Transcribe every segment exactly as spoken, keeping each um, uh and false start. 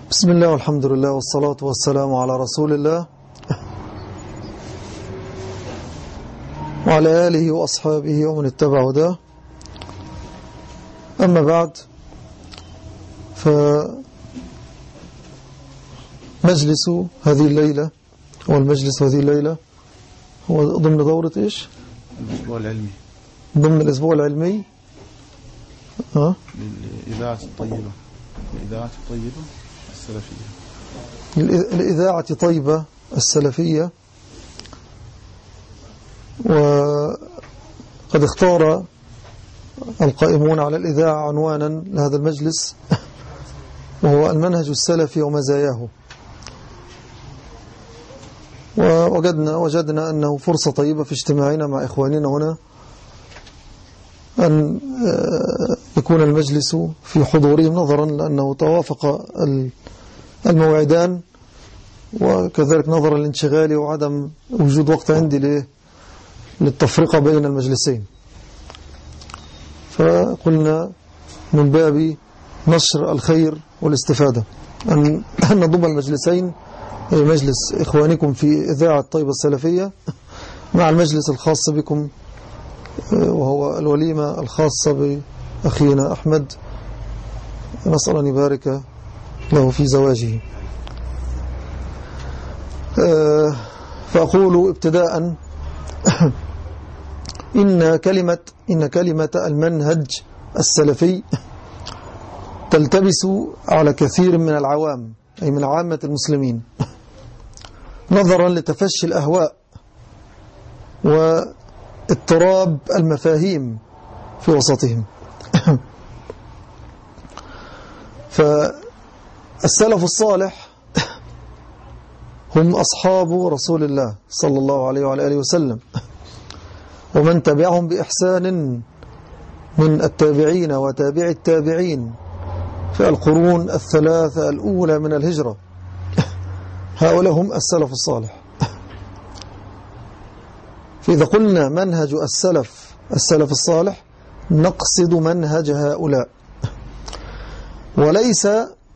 بسم الله والحمد لله والصلاة والسلام على رسول الله وعلى آله وأصحابه ومن اتبع هداه. أما بعد، فمجلس هذه الليلة هو المجلس هذه الليلة هو ضمن دورة إيش؟ الأسبوع العلمي، ضمن الأسبوع العلمي ها؟ للإذاعة الطيبة الإذاعة الطيبة السلفية الإذاعة طيبة السلفية. وقد اختار القائمون على الإذاعة عنوانا لهذا المجلس، وهو المنهج السلفي ومزاياه. ووجدنا وجدنا أنه فرصة طيبة في اجتماعنا مع إخواننا هنا أن يكون المجلس في حضورهم، نظرا لأنه توافق الموعدان، وكذلك نظرا لانشغالي وعدم وجود وقت عندي للتفرقة بين المجلسين. فقلنا من باب نشر الخير والاستفادة أن نضم المجلسين، مجلس إخوانكم في إذاعة طيبة السلفية مع المجلس الخاص بكم، وهو الوليمة الخاصة بأخينا أحمد، نسأل أن يبارك له في زواجه. فأقول ابتداء إن كلمة إن كلمة المنهج السلفي تلتبس على كثير من العوام، أي من عامة المسلمين، نظرا لتفشي الأهواء واضطراب المفاهيم في وسطهم. فالسلف الصالح هم أصحاب رسول الله صلى الله عليه وعلى آله وسلم، ومن تبعهم بإحسان من التابعين وتابع التابعين في القرون الثلاثة الأولى من الهجرة. هؤلاء هم السلف الصالح. فإذا قلنا منهج السلف السلف الصالح نقصد منهج هؤلاء، وليس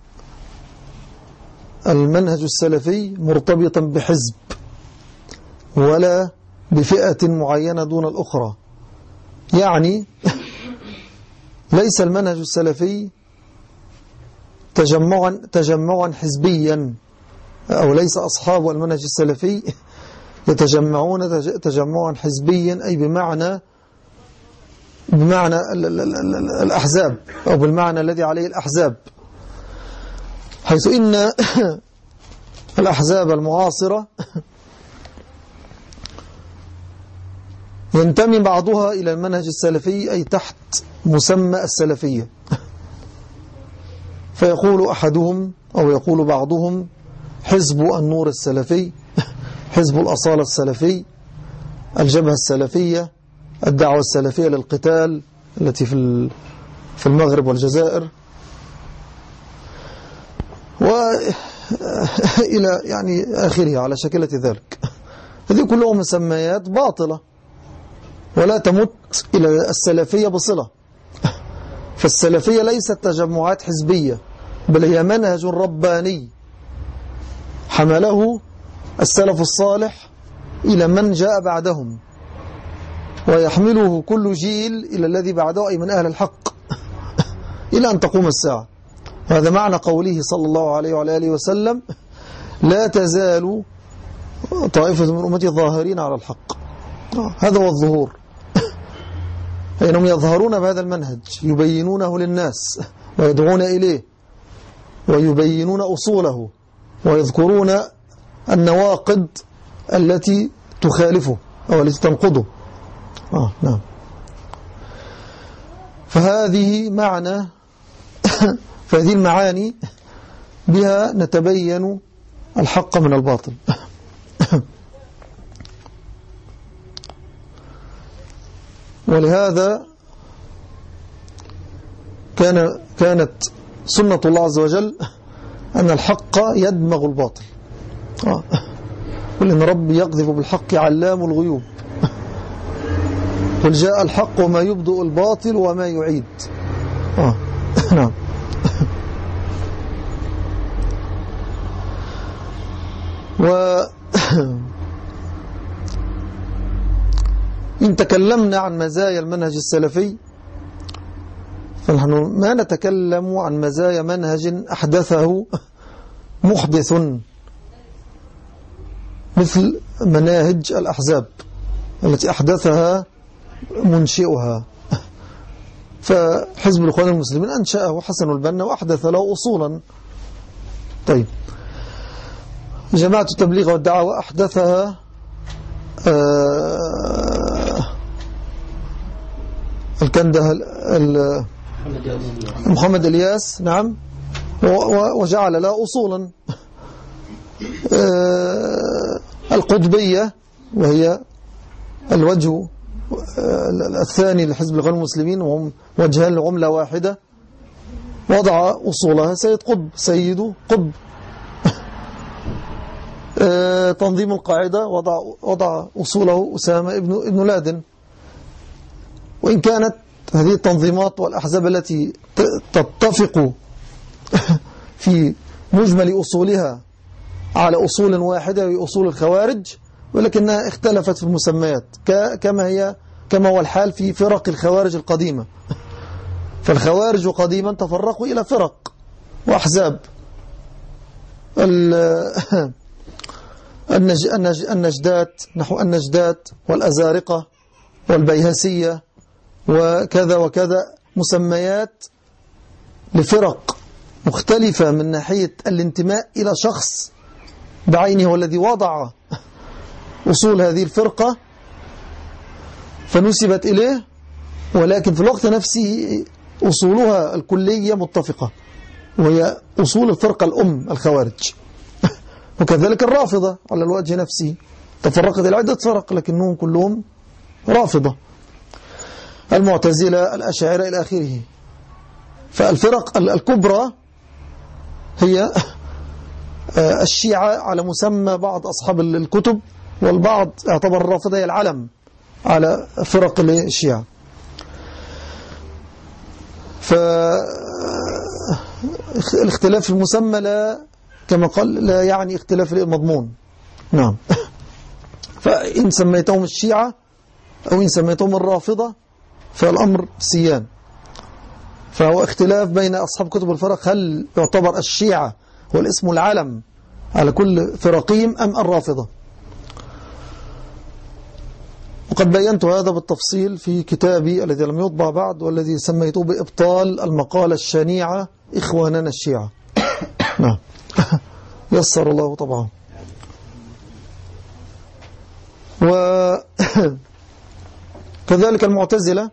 المنهج السلفي مرتبطا بحزب ولا بفئة معينة دون الأخرى. يعني ليس المنهج السلفي تجمعا تجمعا حزبيا، أو ليس أصحاب المنهج السلفي يتجمعون تجمعا حزبيا، أي بمعنى بمعنى الأحزاب، أو بالمعنى الذي عليه الأحزاب، حيث إن الأحزاب المعاصرة ينتمي بعضها إلى المنهج السلفي، أي تحت مسمى السلفية، فيقول أحدهم أو يقول بعضهم حزب النور السلفي، حزب الأصالة السلفي، الجبهة السلفية، الدعوة السلفية للقتال التي في في المغرب والجزائر، وإلى يعني آخره على شكلة ذلك. هذه كلها مسميات باطلة ولا تمت إلى السلفية بصلة. فالسلفية ليست تجمعات حزبية، بل هي منهج رباني حمله السلف الصالح إلى من جاء بعدهم، ويحمله كل جيل إلى الذي بعده، أي من أهل الحق، إلى أن تقوم الساعة. هذا معنى قوله صلى الله عليه وعلى آله وسلم: لا تزال طائفة من أمتي ظاهرين على الحق. هذا هو الظهور، فإنهم يظهرون بهذا المنهج، يبينونه للناس ويدعون إليه ويبينون أصوله ويذكرون النواقض التي تخالفه أو التي تنقضه. آه نعم. فهذه معنى فهذه المعاني بها نتبين الحق من الباطل. ولهذا كان كانت سنة الله عز وجل أن الحق يدمغ الباطل. آه. قل إن ربي يقذف بالحق علام الغيوب، قل جاء الحق وما يبدئ الباطل وما يعيد. آه. نعم. و إن تكلمنا عن مزايا المنهج السلفي فنحن ما نتكلم عن مزايا منهج أحدثه محدث مثل مناهج الأحزاب التي أحدثها منشئها. فحزب الإخوان المسلمين أنشأه حسن البنا وأحدث له أصولا. طيب، جماعة التبليغ والدعوة أحدثها الكنده محمد الياس، نعم، وجعل لها أصولا. القطبية وهي الوجه الثاني لحزب الإخوان المسلمين وهم وجهان لعملة واحدة، وضع أصولها سيد قطب سيد قطب. تنظيم القاعدة وضع وضع أصوله أسامة ابن ابن لادن. وإن كانت هذه التنظيمات والأحزاب التي تتفق في مجمل أصولها على أصول واحدة وهي أصول الخوارج، ولكنها اختلفت في المسميات كما هي كما هو الحال في فرق الخوارج القديمة. فالخوارج قديما تفرقوا إلى فرق وأحزاب. النج النج النجدات نحو النجدات والأزارقة والبيهسية وكذا وكذا، مسميات لفرق مختلفة من ناحية الانتماء إلى شخص بعينه هو الذي وضع أصول هذه الفرقة فنسبت إليه، ولكن في الوقت نفسه أصولها الكلية متفقة وهي أصول الفرقة الأم الخوارج. وكذلك الرافضة على الوجه نفسه تفرقت إلى عدة فرق لكنهم كلهم رافضة، المعتزلة، الأشاعرة إلى آخره. فالفرق الكبرى هي الشيعة على مسمى بعض أصحاب الكتب، والبعض اعتبر الرافضة هي العلم على فرق الشيعة. فالاختلاف في المسمى لا كما قال لا يعني اختلاف المضمون. نعم. فإن سميتهم الشيعة أو إن سميتهم الرافضة فالأمر سيان. فهو اختلاف بين أصحاب كتب الفرق، هل يعتبر الشيعة هو الاسم العلم على كل فرقهم أم الرافضة. وقد بينت هذا بالتفصيل في كتابي الذي لم يطبع بعد والذي سميته بإبطال المقالة الشنيعة إخواننا الشيعة. نعم. يسر الله طبعا. وكذلك المعتزلة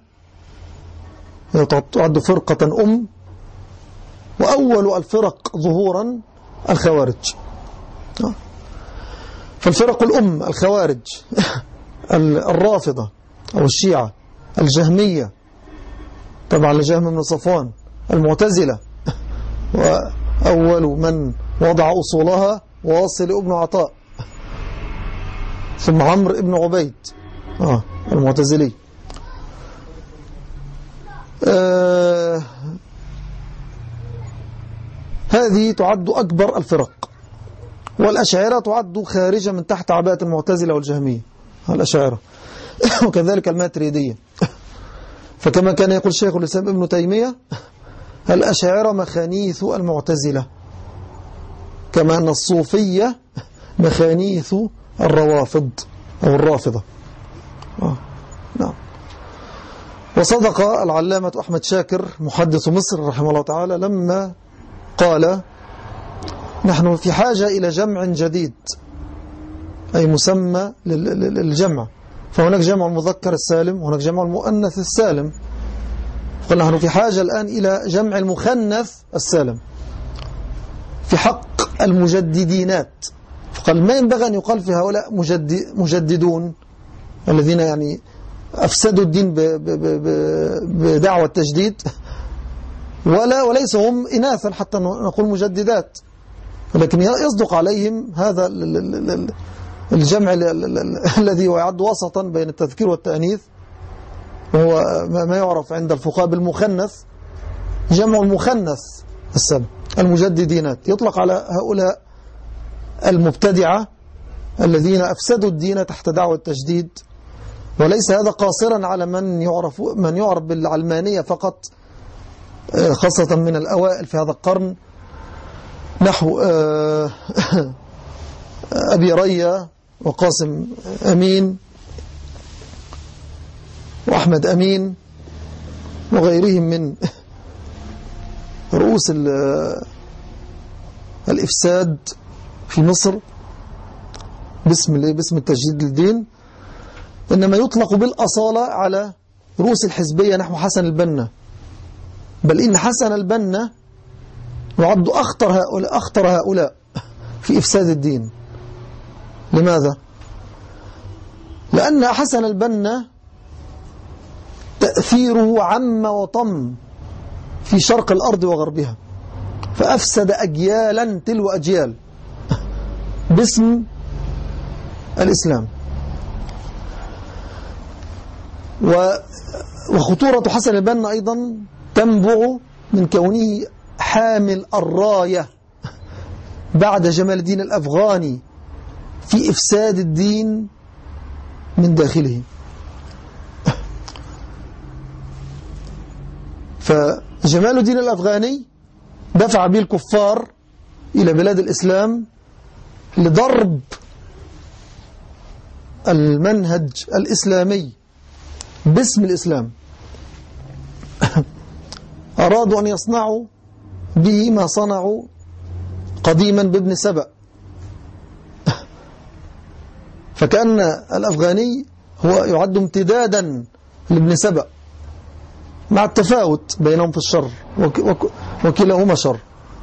تعد فرقة أم، وأول الفرق ظهورا الخوارج. فالفرق الأم الخوارج الرافضة أو الشيعة، الجهمية طبعا لجهم بن صفوان، المعتزلة وأول من وضع أصولها واصل ابن عطاء، ثم عمرو ابن عبيد آه المعتزلي. آه هذه تعد أكبر الفرق. والأشاعرة تعد خارجة من تحت عباءة المعتزلة والجهمية الأشاعرة. وكذلك الماتريدية. فكما كان يقول شيخ الإسلام ابن تيمية الأشاعرة مخانيث المعتزلة، كما أن الصوفية مخانيث الروافض أو الرافضة. آه. نعم. وصدق العلامة أحمد شاكر محدث مصر رحمه الله تعالى لما قال نحن في حاجة إلى جمع جديد، أي مسمى للجمع. فهناك جمع المذكر السالم وهناك جمع المؤنث السالم. قال نحن في حاجة الآن إلى جمع المخنث السالم في حق المجددينات. فقال ما ينبغي أن يقال في هؤلاء مجدد مجددون الذين يعني أفسدوا الدين بدعوة التجديد، ولا وليس هم إناثا حتى نقول مجددات، ولكن يصدق عليهم هذا الجمع الذي يعد وسطا بين التذكير والتأنيث، وهو ما يعرف عند الفقهاء بالمخنث، جمع المخنث السلم المجددينات، يطلق على هؤلاء المبتدعة الذين أفسدوا الدين تحت دعوة التجديد. وليس هذا قاصرا على من يعرف من يعرف بالعلمانية فقط، خاصة من الأوائل في هذا القرن، نحو أبي ريا وقاسم أمين وأحمد أمين وغيرهم من رؤوس الإفساد في مصر باسم باسم التجديد للدين. إنما يطلق بالأصالة على رؤوس الحزبية نحو حسن البنا، بل إن حسن البنا يعد أخطر هؤلاء, أخطر هؤلاء في إفساد الدين. لماذا؟ لأن حسن البنا تأثيره عم وطم في شرق الأرض وغربها، فأفسد أجيالا تلو أجيال باسم الإسلام. وخطورة حسن البنا أيضا تنبع من كونه حامل الراية بعد جمال الدين الأفغاني في إفساد الدين من داخله. فجمال الدين الأفغاني دفع به الكفار إلى بلاد الإسلام لضرب المنهج الإسلامي باسم الإسلام. أرادوا أن يصنعوا به ما صنعوا قديما بابن سبأ، فكأن الأفغاني هو يعد امتدادا لابن سبأ مع التفاوت بينهم في الشر، وكلاهما شر.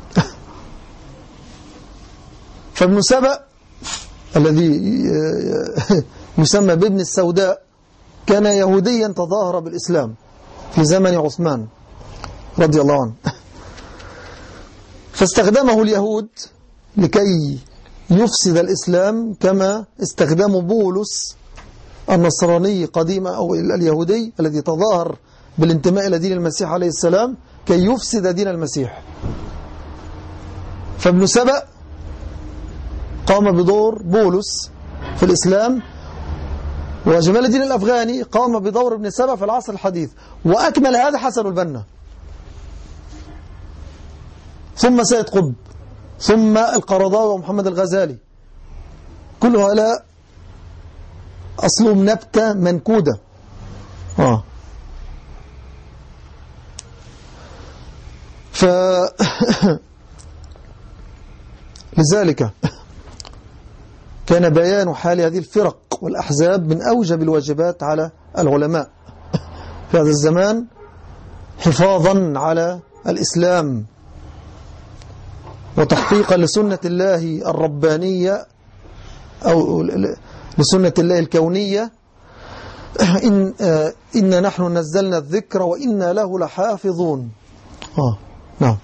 فابن سبأ الذي يسمى بابن السوداء كان يهوديا تظاهر بالإسلام في زمن عثمان رضي الله عنه، فاستخدمه اليهود لكي يفسد الإسلام كما استخدموا بولس النصراني قديما أو اليهودي الذي تظاهر بالانتماء إلى دين المسيح عليه السلام كي يفسد دين المسيح. فابن سبأ قام بدور بولس في الإسلام، وجمال الدين الأفغاني قام بدور ابن سبأ في العصر الحديث، وأكمل هذا حسن البنا، ثم سيد قطب، ثم القرضاوي ومحمد الغزالي. كل هؤلاء أصلهم نبتة منكودة. آه. ف لذلك كان بيان حال هذه الفرق والأحزاب من أوجب الواجبات على العلماء في هذا الزمان، حفاظا على الإسلام وتحقيقا لسنة الله الربانية أو لسنة الله الكونية. إن إن نحن نزلنا الذكر وإنا له لحافظون. آه نعم.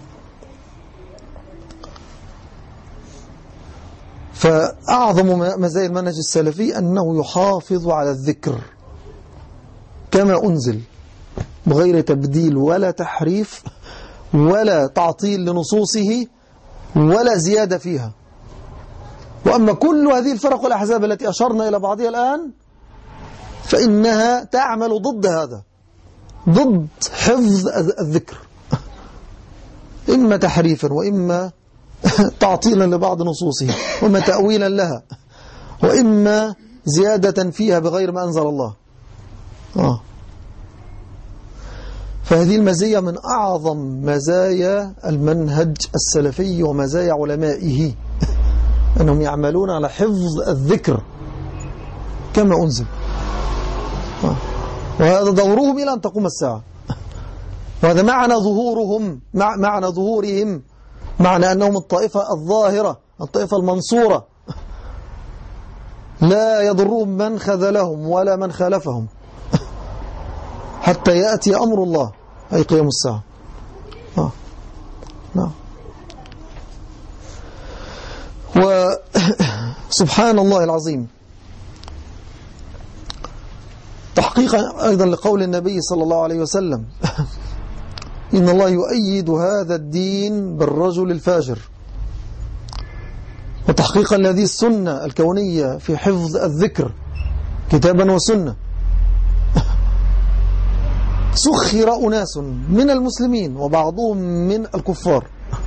فأعظم مزايا المنهج السلفي أنه يحافظ على الذكر كما أنزل بغير تبديل ولا تحريف ولا تعطيل لنصوصه ولا زيادة فيها. وأما كل هذه الفرق والأحزاب التي أشرنا إلى بعضها الآن فإنها تعمل ضد هذا، ضد حفظ الذكر، إما تحريفا وإما تعطيلا لبعض نصوصه وإما تأويلا لها وإما زيادة فيها بغير ما أنزل الله. آه. فهذه المزية من أعظم مزايا المنهج السلفي ومزايا علمائه، أنهم يعملون على حفظ الذكر كما أنزل. آه. وهذا دورهم إلى أن تقوم الساعة. وهذا معنى ظهورهم، مع معنى ظهورهم معنى أنهم الطائفة الظاهرة، الطائفة المنصورة، لا يضرهم من خذلهم ولا من خالفهم حتى يأتي أمر الله أي قيام الساعة. آه. نعم. وسبحان الله العظيم، تحقيقا أيضا لقول النبي صلى الله عليه وسلم إن الله يؤيد هذا الدين بالرجل الفاجر. وتحقيقا لهذه السنة الكونية في حفظ الذكر كتابا وسنة سخر أناس من المسلمين وبعضهم من الكفار.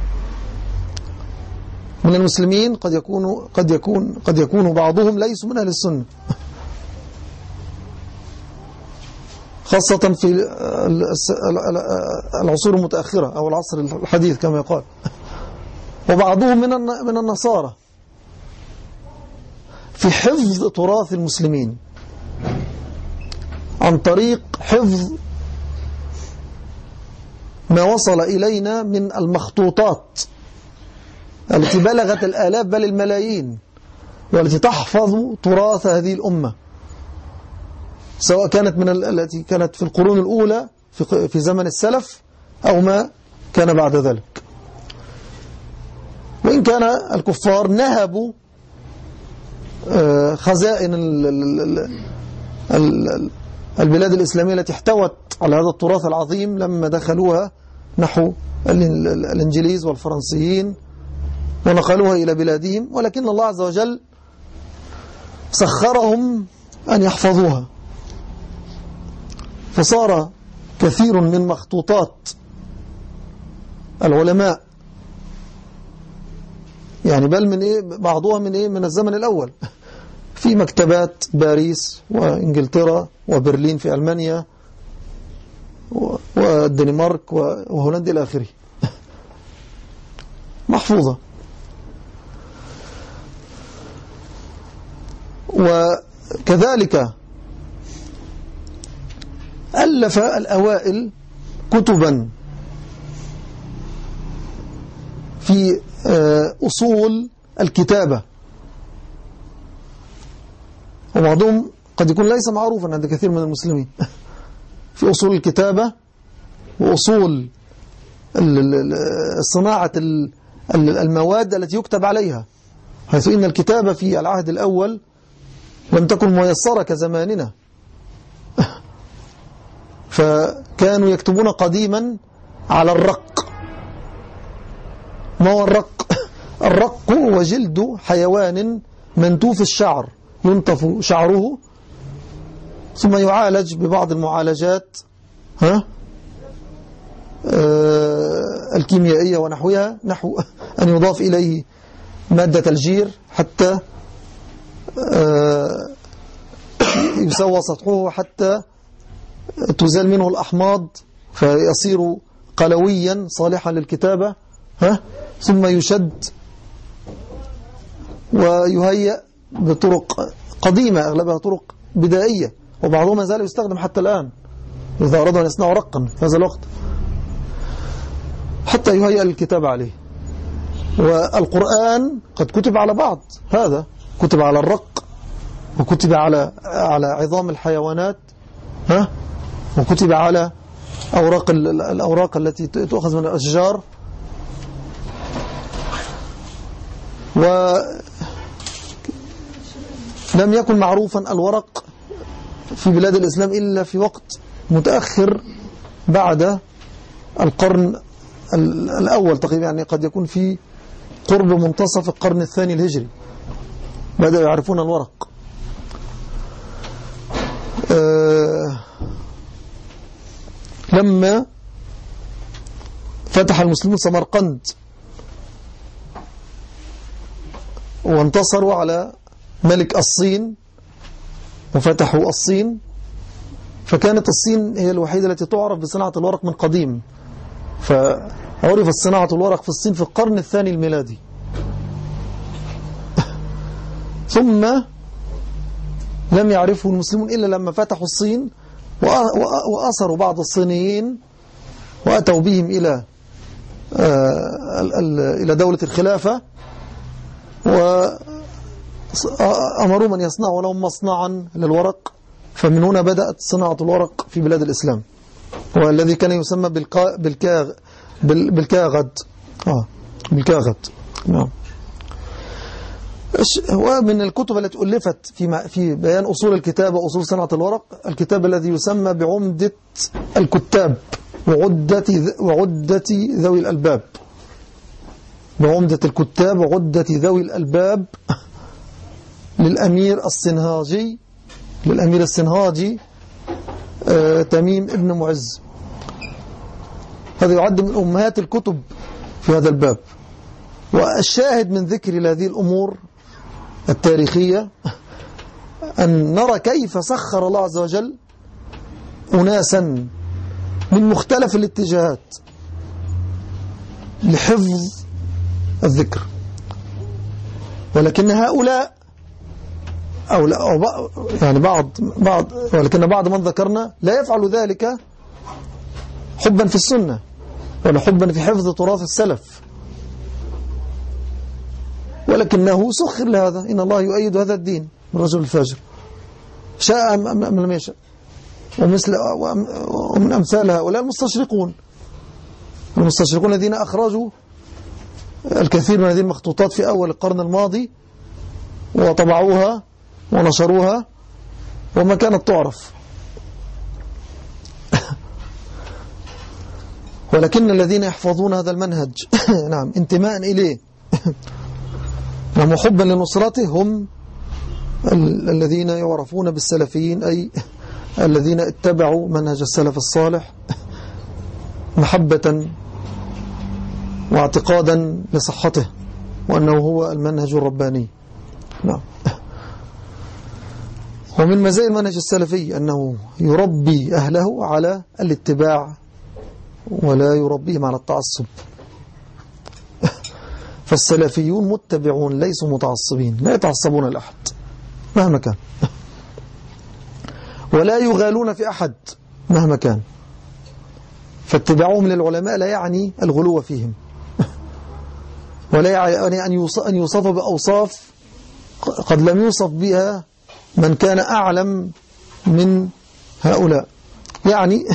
من المسلمين قد يكون قد يكون قد يكون بعضهم ليسوا من أهل السنة، خاصة في العصور المتأخرة أو العصر الحديث كما يقال، وبعضهم من من النصارى في حفظ تراث المسلمين عن طريق حفظ ما وصل إلينا من المخطوطات التي بلغت الآلاف بل الملايين، والتي تحفظ تراث هذه الأمة، سواء كانت من التي كانت في القرون الأولى في في زمن السلف أو ما كان بعد ذلك. وإن كان الكفار نهبوا خزائن البلاد الإسلامية التي احتوت على هذا التراث العظيم لما دخلوها نحو الإنجليز والفرنسيين ونقلوها إلى بلادهم، ولكن الله عز وجل سخرهم أن يحفظوها، فصار كثير من مخطوطات العلماء يعني بل من إيه بعضها من إيه من الزمن الأول في مكتبات باريس وإنجلترا وبرلين في ألمانيا والدنمارك وهولندا إلى آخره محفوظة. وكذلك ألف الأوائل كتبا في أصول الكتابة، وبعضهم قد يكون ليس معروفا عند كثير من المسلمين في أصول الكتابة وأصول صناعة المواد التي يكتب عليها، حيث إن الكتابة في العهد الأول لم تكن ميسرة كزماننا، فكانوا يكتبون قديما على الرق. ما هو الرق؟ الرق هو جلد حيوان منتوف الشعر، ينتف شعره ثم يعالج ببعض المعالجات ها آه الكيميائية ونحوها، نحو أن يضاف إليه مادة الجير حتى آه يسوى سطحه حتى تزال منه الأحماض فيصير قلويا صالحا للكتابة ها ثم يشد ويهيأ بطرق قديمة أغلبها طرق بدائية، وبعضهم ما زال يستخدم حتى الآن إذا أرادوا أن يصنعوا رقا في هذا الوقت حتى يهيأ للكتابة عليه. والقرآن قد كتب على بعض هذا، كتب على الرق وكتب على على عظام الحيوانات ها وكتب على أوراق الأوراق التي تؤخذ من الأشجار. ولم يكن معروفا الورق في بلاد الإسلام إلا في وقت متأخر بعد القرن الأول تقريبا، يعني قد يكون في قرب منتصف القرن الثاني الهجري بدأوا يعرفون الورق. أه لما فتح المسلمون سمرقند وانتصروا على ملك الصين وفتحوا الصين، فكانت الصين هي الوحيدة التي تعرف بصناعة الورق من قديم، فعرفت صناعة الورق في الصين في القرن الثاني الميلادي. ثم لم يعرفه المسلمون إلا لما فتحوا الصين وأسروا بعض الصينيين وأتوا بهم إلى إلى دولة الخلافة وأمروا من يصنعوا لهم مصنعا للورق، فمن هنا بدأت صناعة الورق في بلاد الإسلام، والذي كان يسمى بالكا بالكاغ بالكاغد آه بالكاغد نعم. ومن الكتب التي ألفت في في بيان أصول الكتابة وأصول صناعة الورق الكتاب الذي يسمى بعمدة الكتاب وعدة وعدة ذوي الألباب بعمدة الكتاب وعدة ذوي الألباب للأمير السنهاجي للأمير السنهاجي آه تميم ابن معز. هذا يعد من أمهات الكتب في هذا الباب. والشاهد من ذكر هذه الأمور التاريخية أن نرى كيف سخر الله عز وجل أناسا من مختلف الاتجاهات لحفظ الذكر، ولكن هؤلاء أو, لا أو يعني بعض بعض ولكن بعض من ذكرنا لا يفعل ذلك حبا في السنة ولا حبا في حفظ تراث السلف، ولكنه سخر لهذا. إن الله يؤيد هذا الدين بالرجل الفاجر شاء أم لم يشاء. ومثل ومن أمثال هؤلاء المستشرقون المستشرقون الذين أخرجوا الكثير من هذه المخطوطات في أول القرن الماضي وطبعوها ونشروها وما كانت تعرف. ولكن الذين يحفظون هذا المنهج نعم انتماء إليه نعم وحبا لنصرته هم ال الذين يعرفون بالسلفيين، أي الذين اتبعوا منهج السلف الصالح محبة واعتقادا لصحته وأنه هو المنهج الرباني. نعم. ومن مزايا المنهج السلفي أنه يربي أهله على الاتباع ولا يربيهم على التعصب. فالسلفيون متبعون ليسوا متعصبين، لا يتعصبون لأحد مهما كان، ولا يغالون في أحد مهما كان. فاتباعهم للعلماء لا يعني الغلو فيهم، ولا يعني أن يوصف بأوصاف قد لم يوصف بها من كان أعلم من هؤلاء. يعني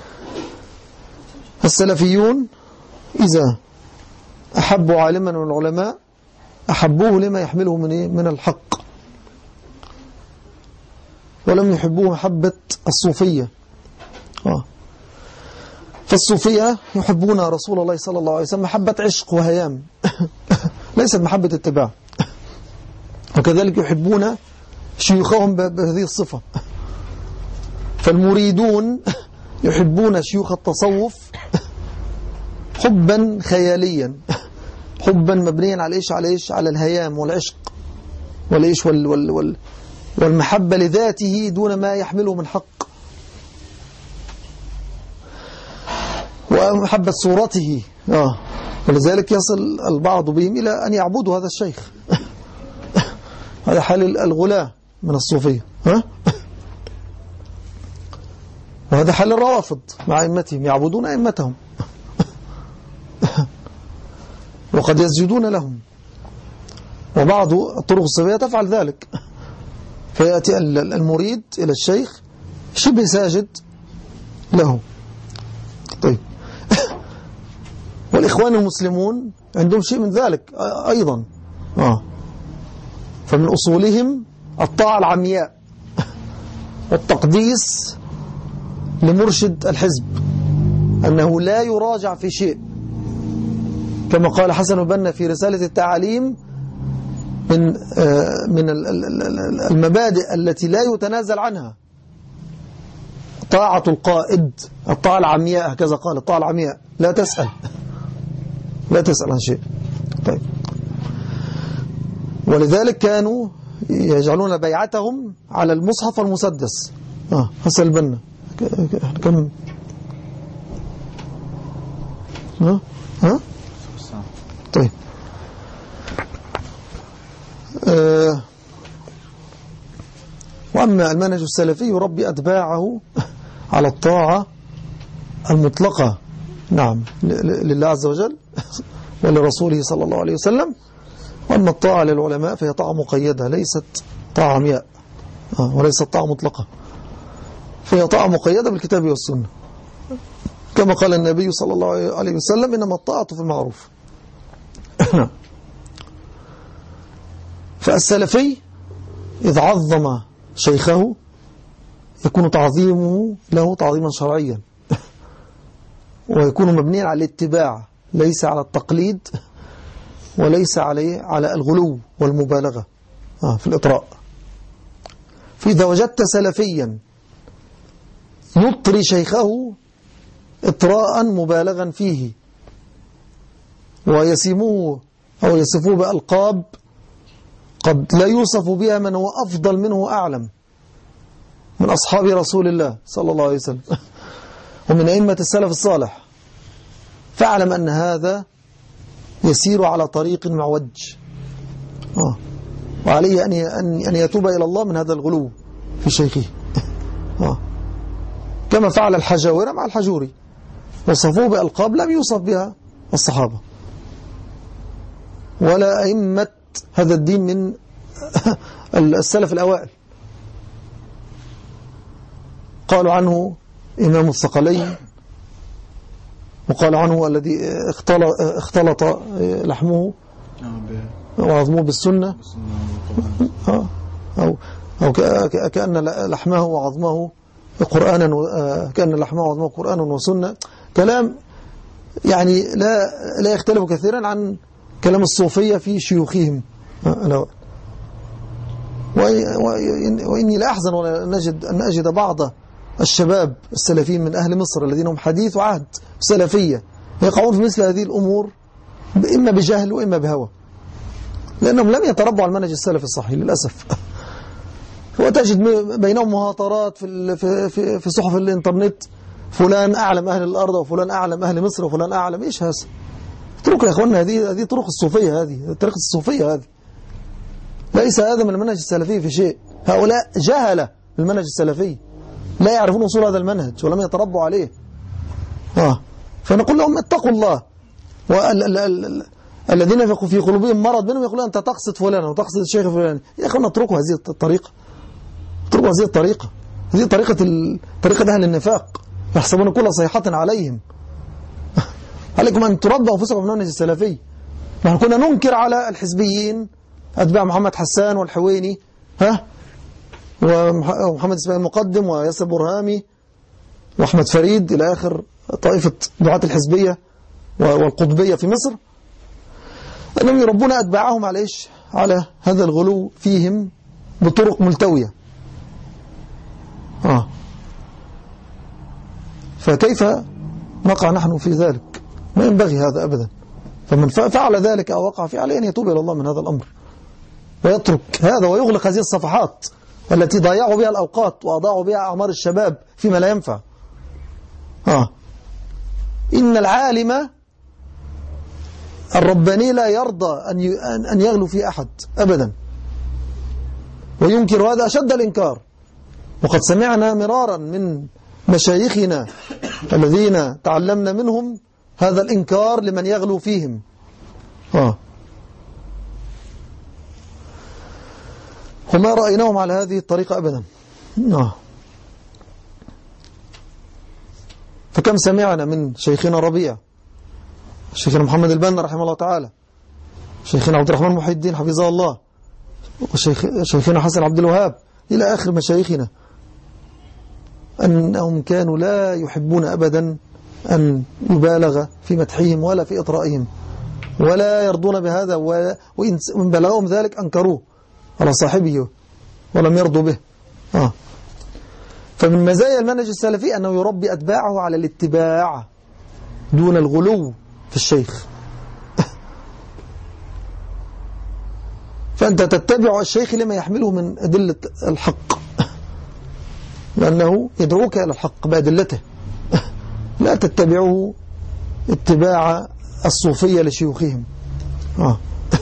السلفيون إذا أحبوا عالما من العلماء أحبوه لما يحمله من من الحق، ولم يحبوه محبة الصوفية. آه. فالصوفية يحبون رسول الله صلى الله عليه وسلم محبة عشق وهيام ليست محبة اتباع. وكذلك يحبون شيوخهم بهذه الصفة. فالمريدون يحبون شيوخ التصوف حبا خياليا، حبا مبنيا على إيش على إيش على الهيام والعشق والإيش وال وال وال والمحبة لذاته دون ما يحمله من حق، ومحبة صورته. آه. ولذلك يصل البعض بهم إلى أن يعبدوا هذا الشيخ. هذا حال الغلاة من الصوفية. ها؟ وهذا حال الروافض مع أئمتهم، يعبدون أئمتهم وقد يسجدون لهم. وبعض الطرق الصوفية تفعل ذلك، فيأتي المريد إلى الشيخ شبه ساجد له. طيب والإخوان المسلمون عندهم شيء من ذلك أيضا. آه. فمن أصولهم الطاعة العمياء والتقديس لمرشد الحزب، أنه لا يراجع في شيء، كما قال حسن البنا في رسالة التعاليم من من المبادئ التي لا يتنازل عنها طاعة القائد، الطاعة العمياء، هكذا قال، الطاعة العمياء، لا تسأل لا تسأل عن شيء. طيب ولذلك كانوا يجعلون بيعتهم على المصحف المسدس. اه حسن البنا كم ها ها طيب آه. وأما المنهج السلفي يربي أتباعه على الطاعة المطلقة، نعم، لله عز وجل ولرسوله صلى الله عليه وسلم. وأما الطاعة للعلماء فهي طاعة مقيدة، ليست طاعة عمياء آه. وليست طاعة مطلقة، فهي طاعة مقيدة بالكتاب والسنة، كما قال النبي صلى الله عليه وسلم: إنما الطاعة في المعروف. فالسلفي إذا عظم شيخه يكون تعظيمه له تعظيما شرعيا، ويكون مبنيا على الاتباع ليس على التقليد وليس عليه على الغلو والمبالغة آه في الإطراء. فإذا وجدت سلفيا يطري شيخه إطراء مبالغا فيه ويسموه أو يصفوه بألقاب قد لا يوصف بها من هو أفضل منه أعلم من أصحاب رسول الله صلى الله عليه وسلم ومن أئمة السلف الصالح، فاعلم أن هذا يسير على طريق معوج آه. وعليه أن أن يتوب إلى الله من هذا الغلو في شيخه آه. كما فعل الحجاورة مع الحجوري، وصفوه بألقاب لم يوصف بها الصحابة ولا أئمة هذا الدين من السلف الأوائل. قالوا عنه إمام الثقلين، وقال عنه الذي اختلط لحمه وعظمه بالسنة أو, أو كأن لحمه وعظمه قرآنا، كأن لحمه وعظمه قرآن وسنة. كلام يعني لا لا يختلف كثيرا عن كلام الصوفية في شيوخهم. وإني لا أحزن ولا نجد أن أجد بعض الشباب السلفيين من أهل مصر الذين هم حديث وعهد سلفية يقعون في مثل هذه الأمور إما بجهل وإما بهوى، لأنهم لم يتربوا على المنهج السلفي الصحيح للأسف. وتجد بينهم مهاترات في في في صحف الإنترنت، فلان أعلم أهل الأرض وفلان أعلم أهل مصر وفلان أعلم. إيش هذا؟ اتركوا يا أخوانا، هذه هذه طرق الصوفية، هذه طريقة الصوفية، هذه ليس هذا من المنهج السلفي في شيء. هؤلاء جهلة المنهج السلفي، لا يعرفون أصول هذا المنهج ولم يتربوا عليه. آه. فنقول لهم اتقوا الله. والذين في قلوبهم مرض منهم يقولون أنت تقصد فلان وتقصد الشيخ فلان. يا أخوانا اتركوا هذه الطريقة، اتركوا هذه الطريقة، هذه طريقة طريقة أهل النفاق يحسبون كل صيحة عليهم. عليكم أن تربوا أنفسكم من المنهج السلفي. نحن كنا ننكر على الحزبيين أتباع محمد حسان والحويني ها ومحمد إسماعيل المقدم وياسر برهامي وأحمد فريد إلى آخر طائفة دعاة الحزبية والقطبية في مصر، أنهم يربون أتباعهم على إيش؟ على هذا الغلو فيهم بطرق ملتوية. آه. فكيف نقع نحن في ذلك؟ ما ينبغي هذا أبدا. فمن فعل ذلك أو وقع فيه عليه أن يتوب إلى الله من هذا الأمر ويترك هذا ويغلق هذه الصفحات التي ضيعوا بها الأوقات وأضاعوا بها أعمار الشباب فيما لا ينفع. آه. إن العالم الرباني لا يرضى أن أن يغلو في أحد أبدا، وينكر هذا أشد الإنكار. وقد سمعنا مرارا من مشايخنا الذين تعلمنا منهم هذا الإنكار لمن يغلو فيهم. آه. وما رأيناهم على هذه الطريقة أبدا. آه. فكم سمعنا من شيخنا ربيع، شيخنا محمد البنا رحمه الله تعالى، شيخنا عبد الرحمن محي الدين حفظه الله، وشيخنا حسن عبد الوهاب إلى آخر مشايخنا، أنهم كانوا لا يحبون أبدا أن يبالغ في مدحهم ولا في إطرائهم، ولا يرضون بهذا، وإن بلغهم ذلك أنكروه على صاحبه ولم يرضوا به. آه. فمن مزايا المنهج السلفي أنه يربي أتباعه على الاتباع دون الغلو في الشيخ. فأنت تتبع الشيخ لما يحمله من أدلة الحق، لأنه يدعوك إلى الحق بأدلته، لا تتبعه اتباع الصوفية لشيوخهم. آه.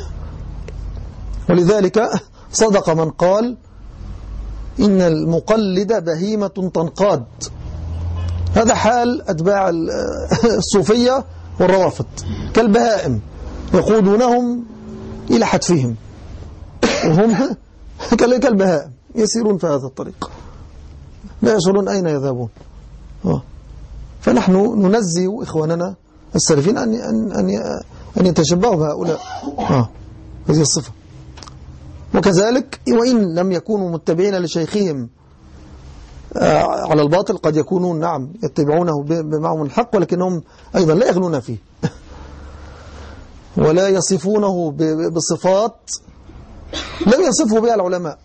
ولذلك صدق من قال إن المقلد بهيمة تنقاد. هذا حال أتباع الصوفية والروافض، كالبهائم يقودونهم إلى حتفهم، وهم كالبهائم يسيرون في هذا الطريق لا يشعرون أين يذهبون. آه. فنحن ننزه إخواننا السلفين أن أن أن يتشبهوا بهؤلاء آه. هذه الصفة. وكذلك وإن لم يكونوا متبعين لشيخهم آه على الباطل، قد يكونون نعم يتبعونه بمعهم الحق، ولكنهم أيضا لا يغلون فيه ولا يصفونه بصفات لم يصفه بها العلماء.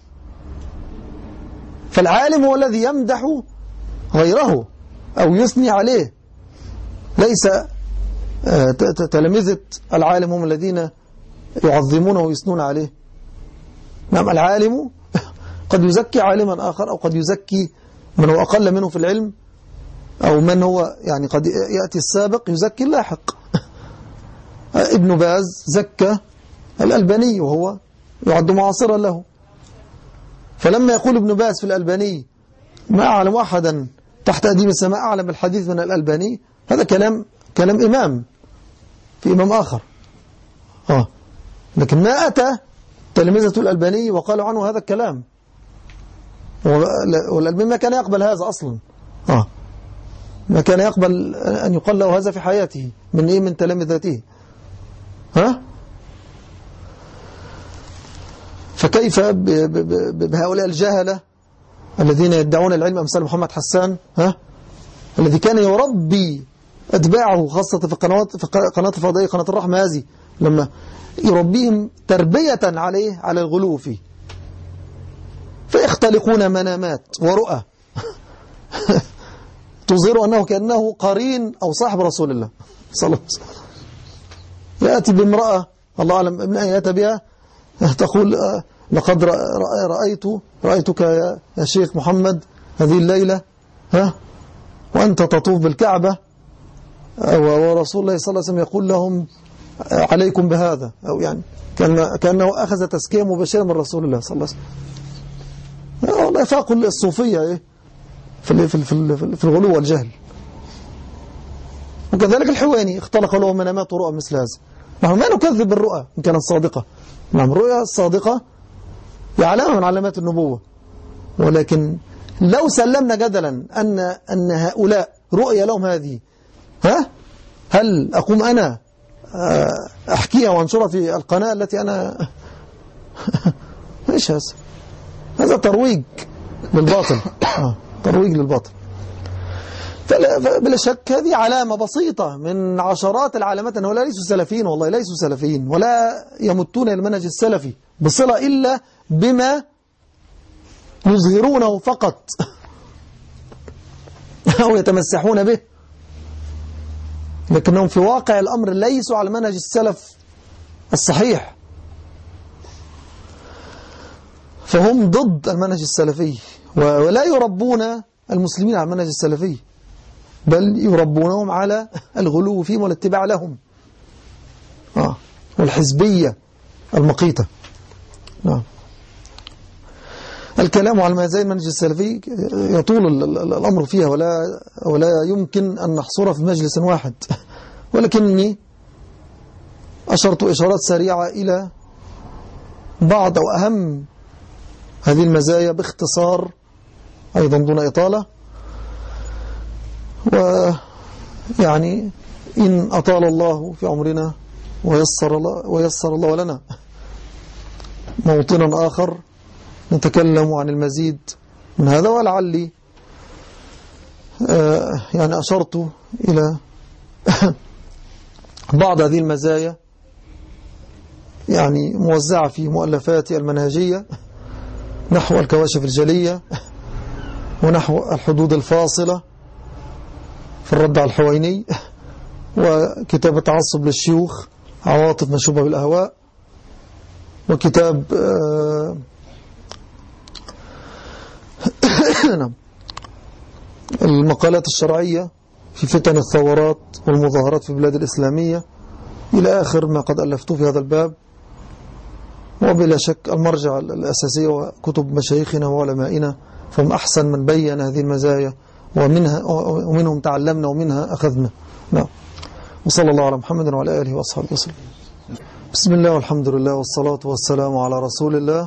فالعالم هو الذي يمدح غيره أو يثني عليه، ليس تلامذة العالم هم الذين يعظمونه ويثنون عليه. نعم، العالم قد يزكي عالما آخر، أو قد يزكي من هو أقل منه في العلم، أو من هو يعني قد يأتي السابق يزكي اللاحق. ابن باز زكى الألباني وهو يعد معاصرا له، فلما يقول ابن باز في الألباني ما أعلم أحدا تحت أديم السماء أعلم الحديث من الألباني، هذا كلام كلام إمام في إمام آخر. آه. لكن ما أتى تلمذة الألباني وقالوا عنه هذا الكلام، والألباني ما كان يقبل هذا أصلا. آه. ما كان يقبل أن يقال له هذا في حياته من إيه من تلامذته. ها؟ فكيف بهؤلاء الجهلة الذين يدعون العلم أمثال محمد حسان، ها؟ الذي كان يربي أتباعه خاصة في قنوات في قناة الفضائية قناة الرحمة هذه، لما يربيهم تربية عليه على الغلو فيه، فيختلقون منامات ورؤى تظهر أنه كأنه قرين أو صاحب رسول الله صلى الله عليه وسلم. يأتي بامرأة الله أعلم من أين يأتي بها، تقول لقد رأيت رأيتك يا شيخ محمد هذه الليلة، ها، وأنت تطوف بالكعبة ورسول الله صلى الله عليه وسلم يقول لهم عليكم بهذا، أو يعني كأنه, كأنه أخذ تزكية مباشرة من رسول الله صلى الله عليه وسلم. والله فاقوا الصوفية إيه في في في في الغلو والجهل. وكذلك الحواني اختلق له منامات ورؤى مثل هذا. نحن ما نكذب بالرؤى إن كانت صادقة، نعم الرؤيا الصادقة هي علامة من علامات النبوة، ولكن لو سلمنا جدلا أن أن هؤلاء رؤيا لهم هذه، ها، هل أقوم أنا أحكيها وأنشرها في القناة التي أنا إيش هذا؟ هذا ترويج للباطل، آه. ترويج للباطل. فبلا شك هذه علامة بسيطة من عشرات العلامات أنه لا ليسوا سلفيين، والله ليسوا سلفيين ولا يمتون إلى المنهج السلفي بصلة إلا بما يظهرونه فقط أو يتمسحون به، لكنهم في واقع الأمر ليسوا على منهج السلف الصحيح، فهم ضد المنهج السلفي ولا يربون المسلمين على المنهج السلفي، بل يربونهم على الغلو فيهم والاتباع لهم، آه. والحزبية المقيتة. نعم. الكلام على مزايا المنهج السلفي يطول الأمر فيها ولا ولا يمكن أن نحصرها في مجلس واحد، ولكني أشرت إشارات سريعة إلى بعض أو أهم هذه المزايا باختصار أيضا دون إطالة. ويعني إن أطال الله في عمرنا ويسر الله, ويسر الله لنا موطنا آخر نتكلم عن المزيد من هذا، ولعلي آه يعني أشرت إلى بعض هذه المزايا يعني موزعة في مؤلفاتي المنهجية نحو الكواشف الجلية ونحو الحدود الفاصلة في الرد على الحويني، وكتاب التعصب للشيوخ عواطف مشوبة بالأهواء، وكتاب آه المقالات الشرعية في فتن الثورات والمظاهرات في البلاد الإسلامية إلى آخر ما قد ألفته في هذا الباب. وبلا شك المرجع الأساسي وكتب مشايخنا وعلمائنا، فهم أحسن من بين هذه المزايا ومنها ومنهم تعلمنا ومنها أخذنا. نعم. وصلى الله على محمد وعلى آله وأصحابه وسلم. بسم الله والحمد لله والصلاة والسلام على رسول الله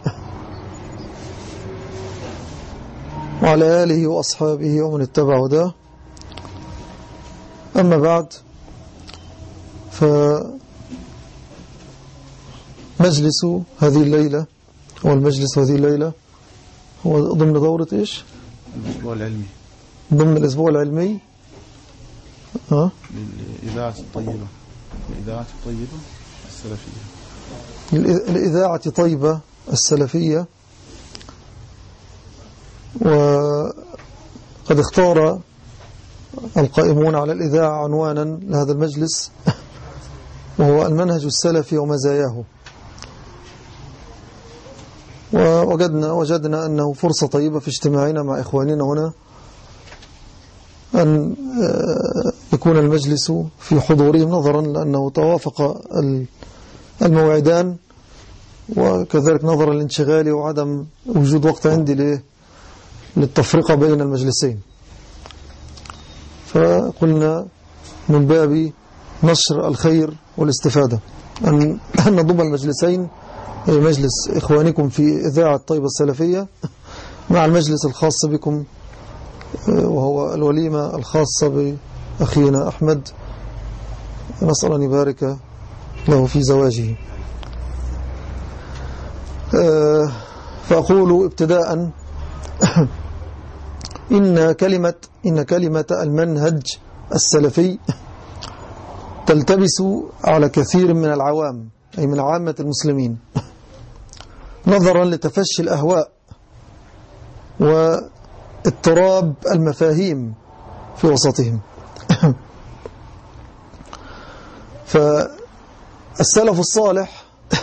وعلى آله وأصحابه ومن اتبع هداه. أما بعد، فمجلس هذه الليلة هو المجلس هذه الليلة هو ضمن دورة إيش؟ الأسبوع العلمي، ضمن الأسبوع العلمي ها؟ للإذاعة الطيبة لإذاعة طيبة السلفية. الإذاعة طيبة السلفية. وقد اختار القائمون على الإذاعة عنوانا لهذا المجلس، وهو المنهج السلفي ومزاياه. ووجدنا وجدنا أنه فرصة طيبة في اجتماعنا مع إخواننا هنا أن يكون المجلس في حضورهم، نظرا لأنه توافق الموعدان، وكذلك نظرا لانشغالي وعدم وجود وقت عندي للتفرقة بين المجلسين. فقلنا من باب نشر الخير والاستفادة أن نضم المجلسين، مجلس إخوانكم في إذاعة طيبة السلفية مع المجلس الخاص بكم، وهو الوليمة الخاصة بأخينا أحمد، نسأل أن يبارك له في زواجه. فأقول ابتداء إن كلمة إن كلمة المنهج السلفي تلتبس على كثير من العوام، أي من عامة المسلمين، نظرا لتفشي الأهواء واضطراب المفاهيم في وسطهم. فالسلف الصالح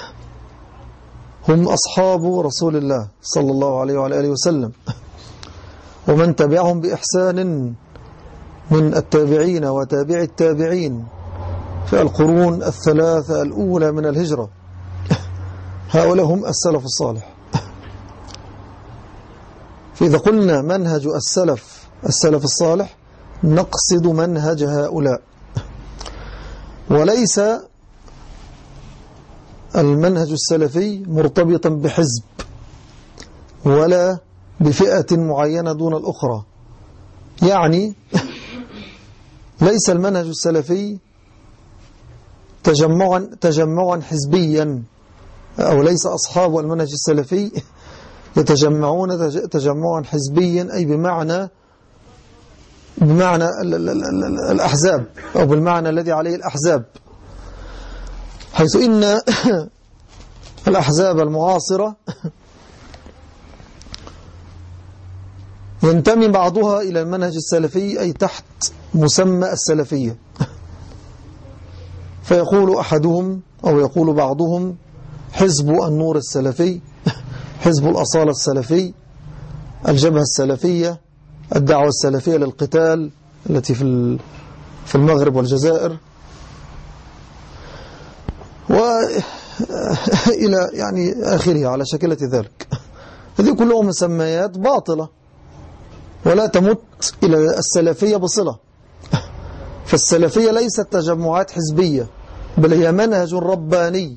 هم أصحاب رسول الله صلى الله عليه وعلى آله وسلم، ومن تبعهم بإحسان من التابعين وتابع التابعين في القرون الثلاثة الأولى من الهجرة. هؤلاء هم السلف الصالح. فإذا قلنا منهج السلف السلف الصالح نقصد منهج هؤلاء، وليس المنهج السلفي مرتبطا بحزب ولا بفئة معينة دون الأخرى. يعني ليس المنهج السلفي تجمعا تجمعا حزبيا، أو ليس أصحاب المنهج السلفي يتجمعون تجمعا حزبيا، أي بمعنى بمعنى الأحزاب، أو بالمعنى الذي عليه الأحزاب، حيث إن الأحزاب المعاصرة ينتمي بعضها إلى المنهج السلفي، أي تحت مسمى السلفية، فيقول أحدهم أو يقول بعضهم حزب النور السلفي، حزب الأصالة السلفي، الجبهة السلفية، الدعوة السلفية للقتال التي في في المغرب والجزائر، وإلى يعني آخره على شكلة ذلك. هذه كلها مسميات باطلة ولا تمت إلى السلفية بصلة. فالسلفية ليست تجمعات حزبية، بل هي منهج رباني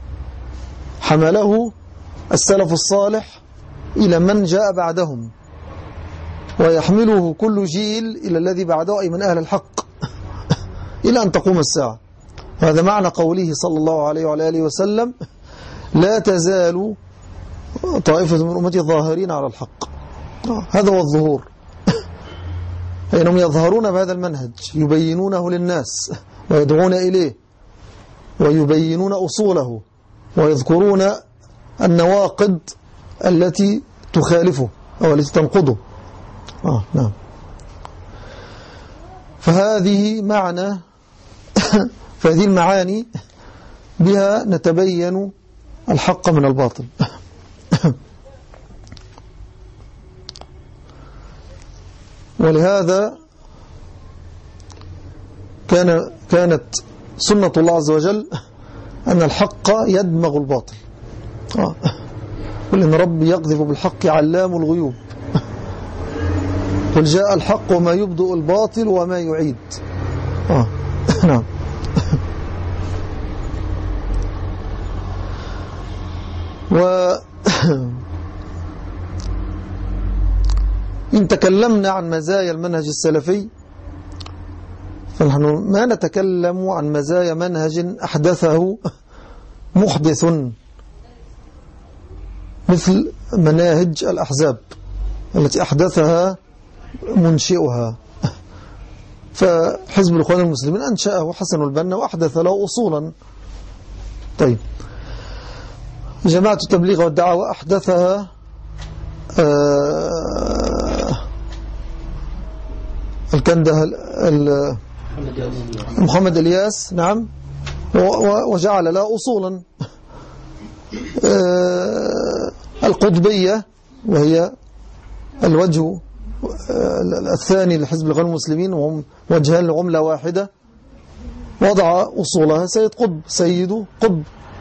حمله السلف الصالح إلى من جاء بعدهم، ويحمله كل جيل إلى الذي بعده، أي من أهل الحق، إلى أن تقوم الساعة. هذا معنى قوله صلى الله عليه وعلى آله وسلم: لا تزال طائفة من أمتي ظاهرين على الحق. هذا هو الظهور، فإنهم يظهرون بهذا المنهج، يبينونه للناس ويدعون إليه ويبينون أصوله ويذكرون النواقض التي تخالفه أو التي تنقضه. آه نعم. فهذه معنى فهذه المعاني بها نتبين الحق من الباطل. ولهذا كان كانت سنة الله عز وجل أن الحق يدمغ الباطل. آه. قل إن ربي يقذف بالحق علام الغيوب، قل جاء الحق وما يبدئ الباطل وما يعيد. آه. نعم. و إن تكلمنا عن مزايا المنهج السلفي، فنحن ما نتكلم عن مزايا منهج أحدثه محدث مثل مناهج الأحزاب التي أحدثها منشئها، فحزب الإخوان المسلمين أنشأه حسن البنا وأحدث له أصولا. طيب، جماعة التبليغ والدعوة أحدثها الكنده محمد إلياس، نعم، وجعل لها أصولا. القطبية وهي الوجه الثاني لحزب الإخوان المسلمين وهم وجهان لعملة واحدة، وضع أصولها سيد قطب سيد قطب.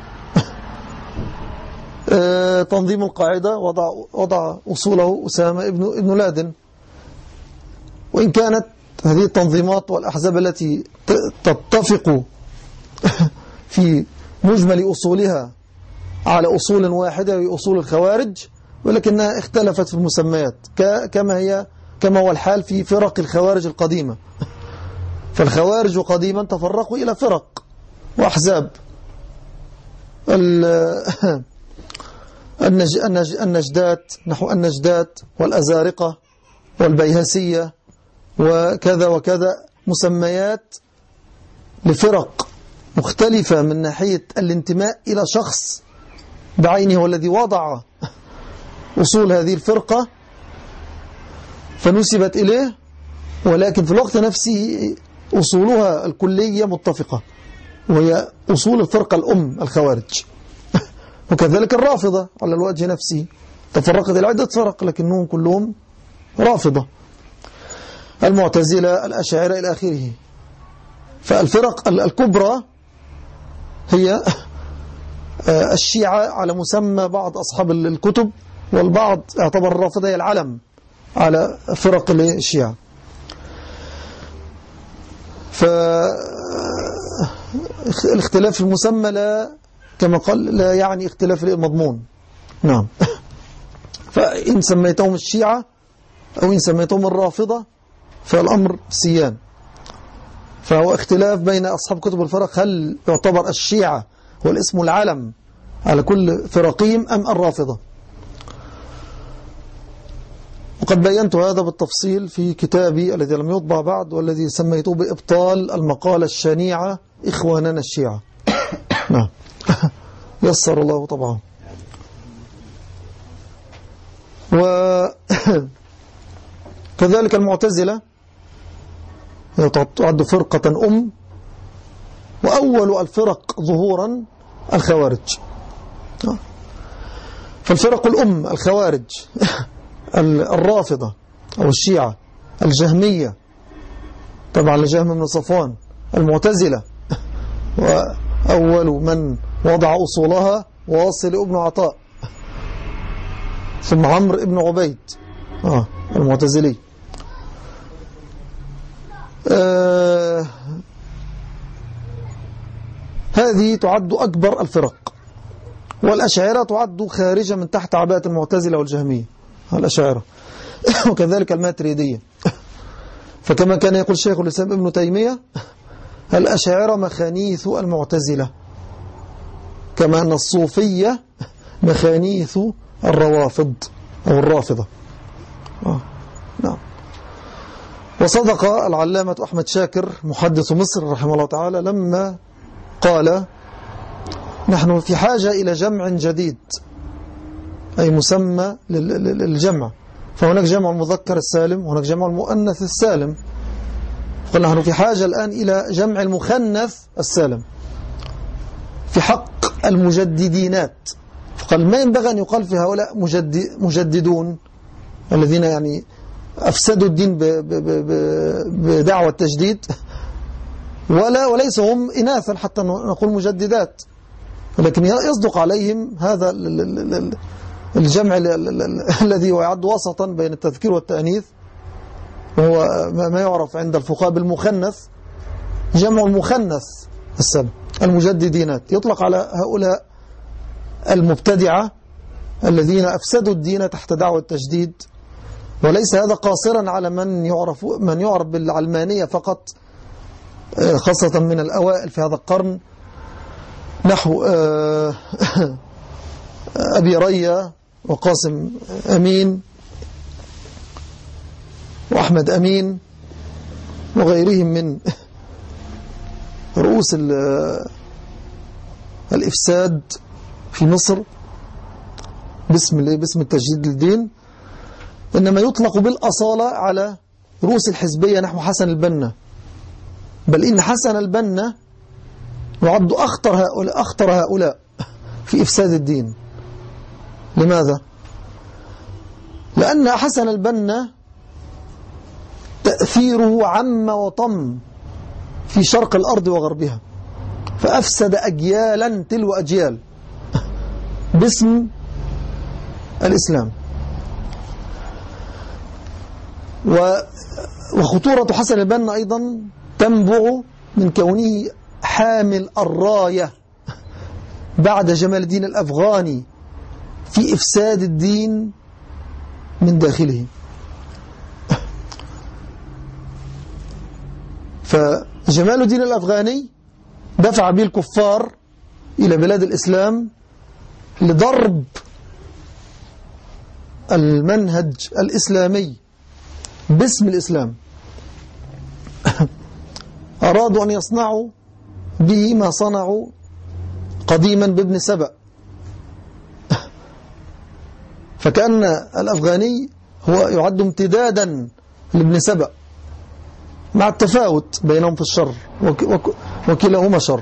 تنظيم القاعدة وضع وضع أصوله أسامة ابن ابن لادن. وإن كانت هذه التنظيمات والأحزاب التي تتفق في مجمل أصولها على أصول واحدة وهي أصول الخوارج، ولكنها اختلفت في المسميات كما هي كما هو الحال في فرق الخوارج القديمة. فالخوارج قديما تفرقوا إلى فرق وأحزاب. النج النج النجدات نحو النجدات والأزارقة والبيهسية وكذا وكذا، مسميات لفرق مختلفة من ناحية الانتماء إلى شخص بعينه هو الذي وضع أصول هذه الفرقة فنسبت إليه، ولكن في الوقت نفسه أصولها الكلية متفقة، وهي أصول الفرقة الأم الخوارج. وكذلك الرافضة على الوجه نفسه تفرقت إلى عدة فرق لكنهم كلهم رافضة. المعتزلة، الأشاعرة إلى آخره. فالفرق الكبرى هي الشيعة على مسمى بعض أصحاب الكتب، والبعض اعتبر الرافضة هي العلم على فرق الشيعة. فالاختلاف في المسمى لا كما قال لا يعني اختلاف المضمون. نعم. فإن سميتهم الشيعة أو إن سميتهم الرافضة فالأمر سيان. فهو اختلاف بين أصحاب كتب الفرق، هل يعتبر الشيعة هو الاسم العلم على كل فرقهم أم الرافضة. وقد بينت هذا بالتفصيل في كتابي الذي لم يطبع بعد والذي سميته بإبطال المقالة الشنيعة إخواننا الشيعة. نعم. يسر الله طبعا. وكذلك المعتزلة تعد فرقة أم، وأول الفرق ظهورا الخوارج. فالفرق الأم الخوارج الرافضة أو الشيعة، الجهمية طبعا لجهم بن صفوان، المعتزلة وأول من وضع أصولها واصل ابن عطاء، ثم عمرو ابن عبيد آه المعتزلي. آه هذه تعد أكبر الفرق. والأشاعرة تعد خارجة من تحت عباءة المعتزلة والجهمية، الأشاعرة. وكذلك الماتريدية. فكما كان يقول شيخ الإسلام ابن تيمية الأشاعرة مخانيث المعتزلة، كما أن الصوفية مخانيث الروافض أو الرافضة. آه. نعم. وصدق العلامة أحمد شاكر محدث مصر رحمه الله تعالى لما قال نحن في حاجة إلى جمع جديد، أي مسمى للجمع. فهناك جمع المذكر السالم وهناك جمع المؤنث السالم. فقال نحن في حاجة الآن إلى جمع المخنث السالم في حق المجددينات. فقال ما ينبغي أن يقال في هؤلاء مجدد مجددون الذين يعني أفسدوا الدين بدعوة التجديد، ولا وليس هم إناثا حتى نقول مجددات، ولكن يصدق عليهم هذا الجمع الذي يعد وسطا بين التذكير والتأنيث، وهو ما يعرف عند الفقهاء بالمخنث، جمع المخنث السلم المجددينات، يطلق على هؤلاء المبتدعة الذين أفسدوا الدين تحت دعوة التجديد. وليس هذا قاصرا على من يعرف من يعرف بالعلمانية فقط، خاصة من الأوائل في هذا القرن نحو أبي ريا وقاسم أمين وأحمد أمين وغيرهم من رؤوس الإفساد في مصر باسم باسم التجديد للدين، إنما يطلق بالأصالة على رؤوس الحزبية نحو حسن البنا، بل إن حسن البنا يعد أخطر هؤلاء, أخطر هؤلاء في إفساد الدين. لماذا؟ لأن حسن البنا تأثيره عم وطم في شرق الأرض وغربها، فأفسد أجيالا تلو أجيال باسم الإسلام. وخطورة حسن البنا أيضا تنبع من كونه حامل الراية بعد جمال الدين الأفغاني في إفساد الدين من داخله. فجمال الدين الأفغاني دفع به الكفار إلى بلاد الإسلام لضرب المنهج الإسلامي باسم الإسلام. أرادوا أن يصنعوا به ما صنعوا قديما بابن سبأ، فكأن الأفغاني هو يعد امتدادا لابن سبأ مع التفاوت بينهم في الشر، وكلاهما شر.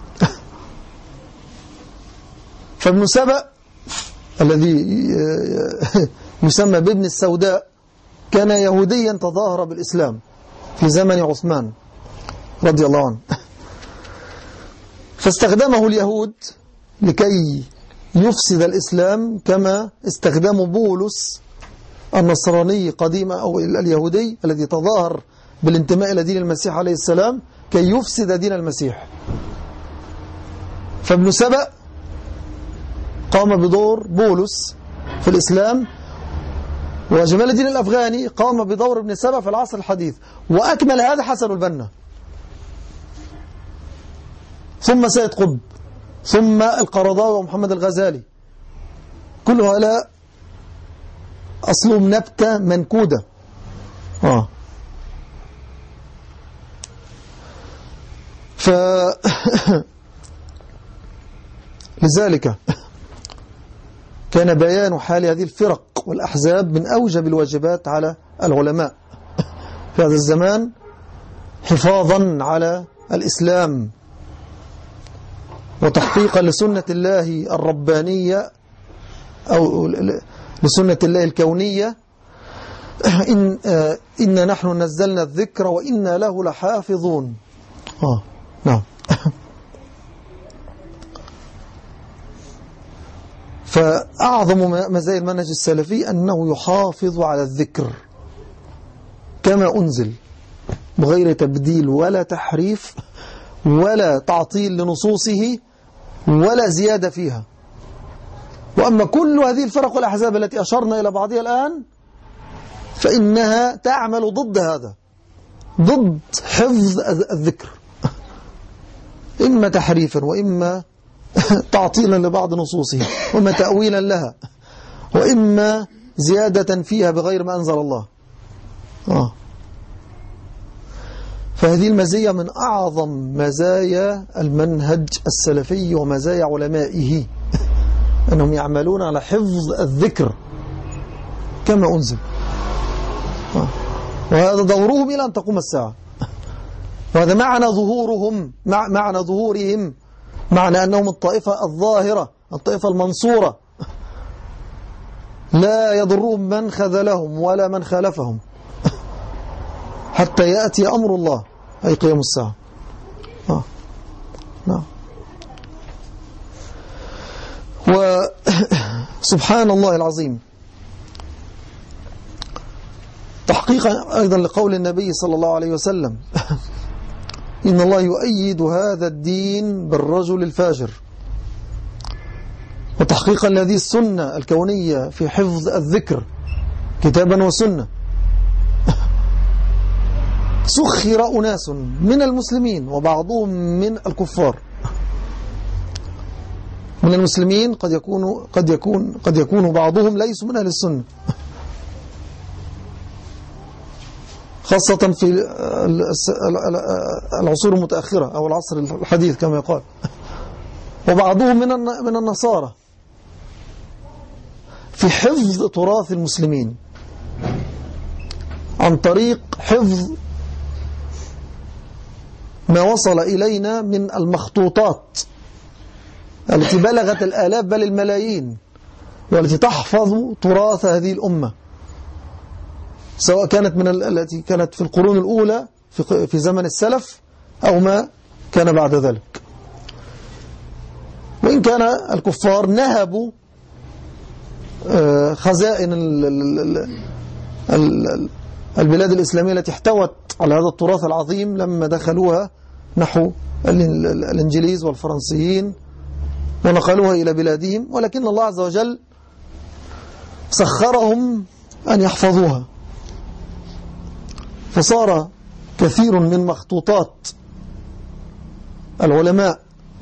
فابن سبأ الذي يسمى بابن السوداء كان يهوديا تظاهر بالإسلام في زمن عثمان رضي الله عنه، فاستخدمه اليهود لكي يفسد الإسلام كما استخدموا بولس النصراني قديما أو اليهودي الذي تظاهر بالانتماء إلى دين المسيح عليه السلام كي يفسد دين المسيح. فابن سبأ قام بدور بولس في الإسلام، وجمال الدين الأفغاني قام بدور ابن سبأ في العصر الحديث، وأكمل هذا حسن البنا، ثم سيد قطب، ثم القرضاوي ومحمد الغزالي. كل هؤلاء أصلهم نبتة منكودة. آه. ف لذلك كان بيان حال هذه الفرق والأحزاب من أوجب الواجبات على العلماء في هذا الزمان، حفاظا على الإسلام وتحقيقا لسنة الله الربانية أو لسنة الله الكونية. إن إن نحن نزلنا الذكر وإنا له لحافظون. آه نعم. فأعظم مزايا المنهج السلفي أنه يحافظ على الذكر كما أنزل بغير تبديل ولا تحريف ولا تعطيل لنصوصه ولا زيادة فيها. وأما كل هذه الفرق والأحزاب التي أشرنا إلى بعضها الآن فإنها تعمل ضد هذا، ضد حفظ الذكر، إما تحريفا وإما تعطيلا لبعض نصوصه وإما تأويلا لها وإما زيادة فيها بغير ما أنزل الله. آه. فهذه المزية من أعظم مزايا المنهج السلفي ومزايا علمائه، أنهم يعملون على حفظ الذكر كما أنزل. آه. وهذا دورهم إلى أن تقوم الساعة، وهذا معنى ظهورهم، مع معنى ظهورهم معنى أنهم الطائفة الظاهرة، الطائفة المنصورة، لا يضرهم من خذلهم ولا من خالفهم حتى يأتي أمر الله أي قيام الساعة. آه. نعم. وسبحان الله العظيم، تحقيقا أيضا لقول النبي صلى الله عليه وسلم إن الله يؤيد هذا الدين بالرجل الفاجر، وتحقيقا لهذه السنة الكونية في حفظ الذكر كتابا وسنة، سخر أناس من المسلمين وبعضهم من الكفار. من المسلمين قد يكون قد يكون قد يكون بعضهم ليسوا من أهل السنة خاصة في العصور المتأخرة أو العصر الحديث كما يقال. وبعضهم من من النصارى في حفظ تراث المسلمين عن طريق حفظ ما وصل إلينا من المخطوطات التي بلغت الآلاف بل الملايين، والتي تحفظ تراث هذه الأمة، سواء كانت من التي كانت في القرون الأولى في في زمن السلف أو ما كان بعد ذلك. وإن كان الكفار نهبوا خزائن البلاد الإسلامية التي احتوت على هذا التراث العظيم لما دخلوها نحو الإنجليز والفرنسيين ونقلوها إلى بلادهم، ولكن الله عز وجل سخرهم أن يحفظوها، فصار كثير من مخطوطات العلماء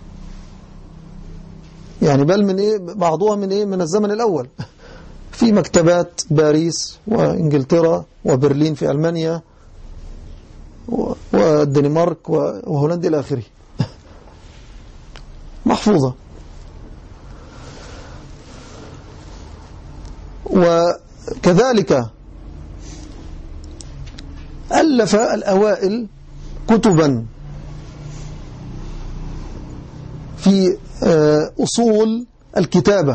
يعني بل من إيه بعضها من إيه من الزمن الأول في مكتبات باريس وإنجلترا وبرلين في ألمانيا والدنمارك وهولندا إلى آخره محفوظة. وكذلك ألف الأوائل كتبا في أصول الكتابة،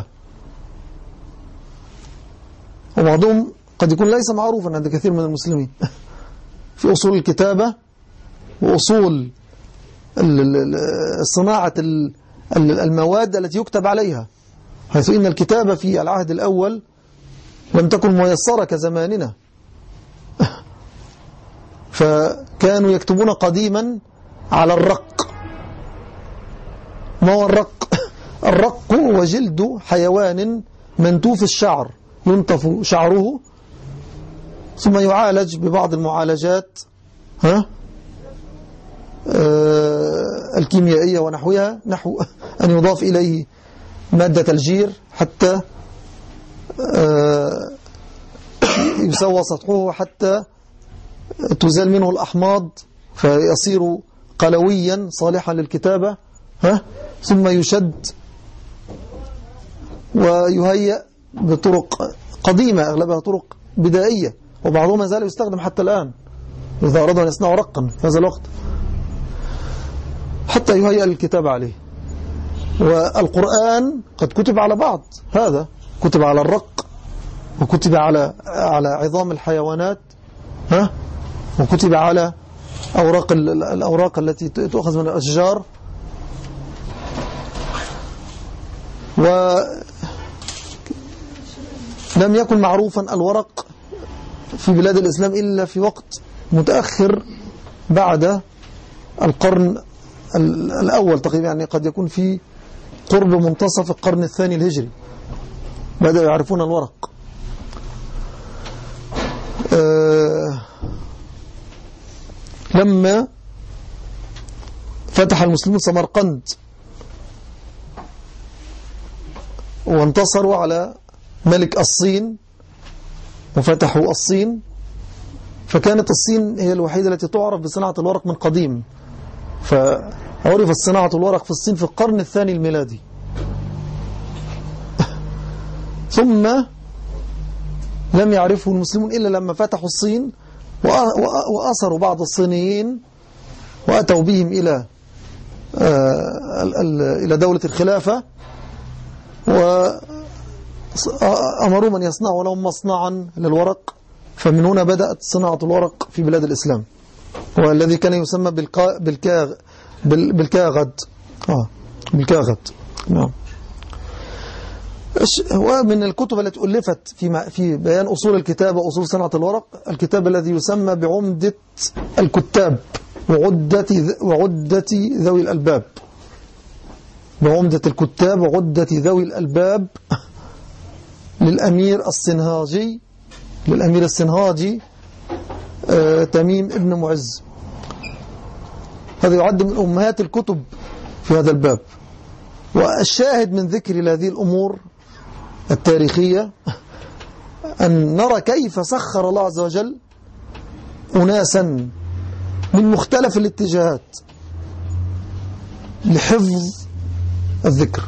وبعضهم قد يكون ليس معروفا عند كثير من المسلمين في أصول الكتابة وأصول صناعة المواد التي يكتب عليها، حيث إن الكتابة في العهد الأول لم تكن ميسرة كزماننا فكانوا يكتبون قديما على الرق. ما هو الرق؟ الرق هو جلد حيوان منتوف الشعر، ينتف شعره ثم يعالج ببعض المعالجات ها آه الكيميائية ونحوها، نحو أن يضاف إليه مادة الجير حتى آه يسوى سطحه حتى تزال منه الأحماض فيصير قلويا صالحا للكتابة ها ثم يشد ويهيأ بطرق قديمة أغلبها طرق بدائية، وبعضهم ما زال يستخدم حتى الآن إذا أرادوا أن يصنعوا رقا في هذا الوقت حتى يهيأ للكتابة عليه. والقرآن قد كتب على بعض هذا، كتب على الرق وكتب على على عظام الحيوانات ها وكتب على أوراق الأوراق التي تؤخذ من الأشجار. ولم يكن معروفا الورق في بلاد الإسلام إلا في وقت متأخر بعد القرن الأول تقريبا، يعني قد يكون في قرب منتصف القرن الثاني الهجري بدأوا يعرفون الورق. أه لما فتح المسلمون سمرقند وانتصروا على ملك الصين وفتحوا الصين، فكانت الصين هي الوحيدة التي تعرف بصناعة الورق من قديم، فعرفت صناعة الورق في الصين في القرن الثاني الميلادي. ثم لم يعرفه المسلمون إلا لما فتحوا الصين وأسروا بعض الصينيين وأتوا بهم إلى إلى دولة الخلافة وأمروا من يصنعوا لهم مصنعا للورق، فمن هنا بدأت صناعة الورق في بلاد الإسلام، والذي كان يسمى بالكاغ بالكاغد آه بالكاغد نعم. ومن الكتب التي ألفت في في بيان أصول الكتابة وأصول صناعة الورق الكتاب الذي يسمى بعمدة الكتاب وعدة وعدة ذوي الألباب، بعمدة الكتاب وعدة ذوي الألباب للأمير السنهاجي للأمير السنهاجي آه تميم ابن معز. هذا يعد من أمهات الكتب في هذا الباب. والشاهد من ذكر هذه الأمور التاريخية أن نرى كيف سخر الله عز وجل أناسا من مختلف الاتجاهات لحفظ الذكر،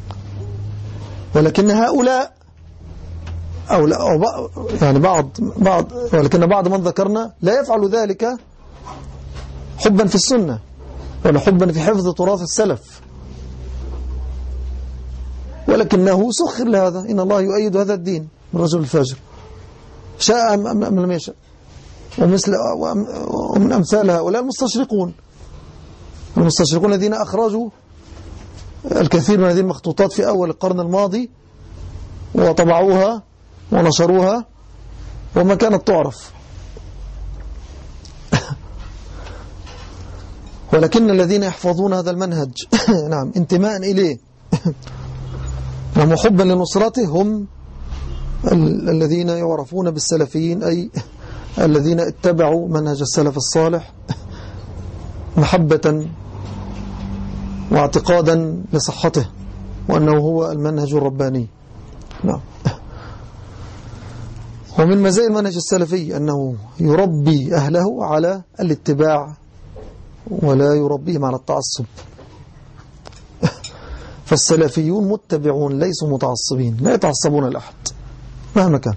ولكن هؤلاء أو لا أو يعني بعض بعض ولكن بعض من ذكرنا لا يفعل ذلك حبا في السنة ولا حبا في حفظ تراث السلف، ولكنه سخر لهذا. إن الله يؤيد هذا الدين من رجل الفاجر شاء أم لم يشاء. ومثل ومن أمثال هؤلاء المستشرقون المستشرقون الذين أخرجوا الكثير من هذه المخطوطات في أول القرن الماضي وطبعوها ونشروها وما كانت تعرف. ولكن الذين يحفظون هذا المنهج نعم انتماء إليه نعم وحبا لنصرته هم ال الذين يعرفون بالسلفيين، أي الذين اتبعوا منهج السلف الصالح محبة واعتقادا لصحته وأنه هو المنهج الرباني. نعم. ومن مزايا المنهج السلفي أنه يربي أهله على الاتباع ولا يربيهم على التعصب. فالسلفيون متبعون ليسوا متعصبين، لا يتعصبون لأحد مهما كان،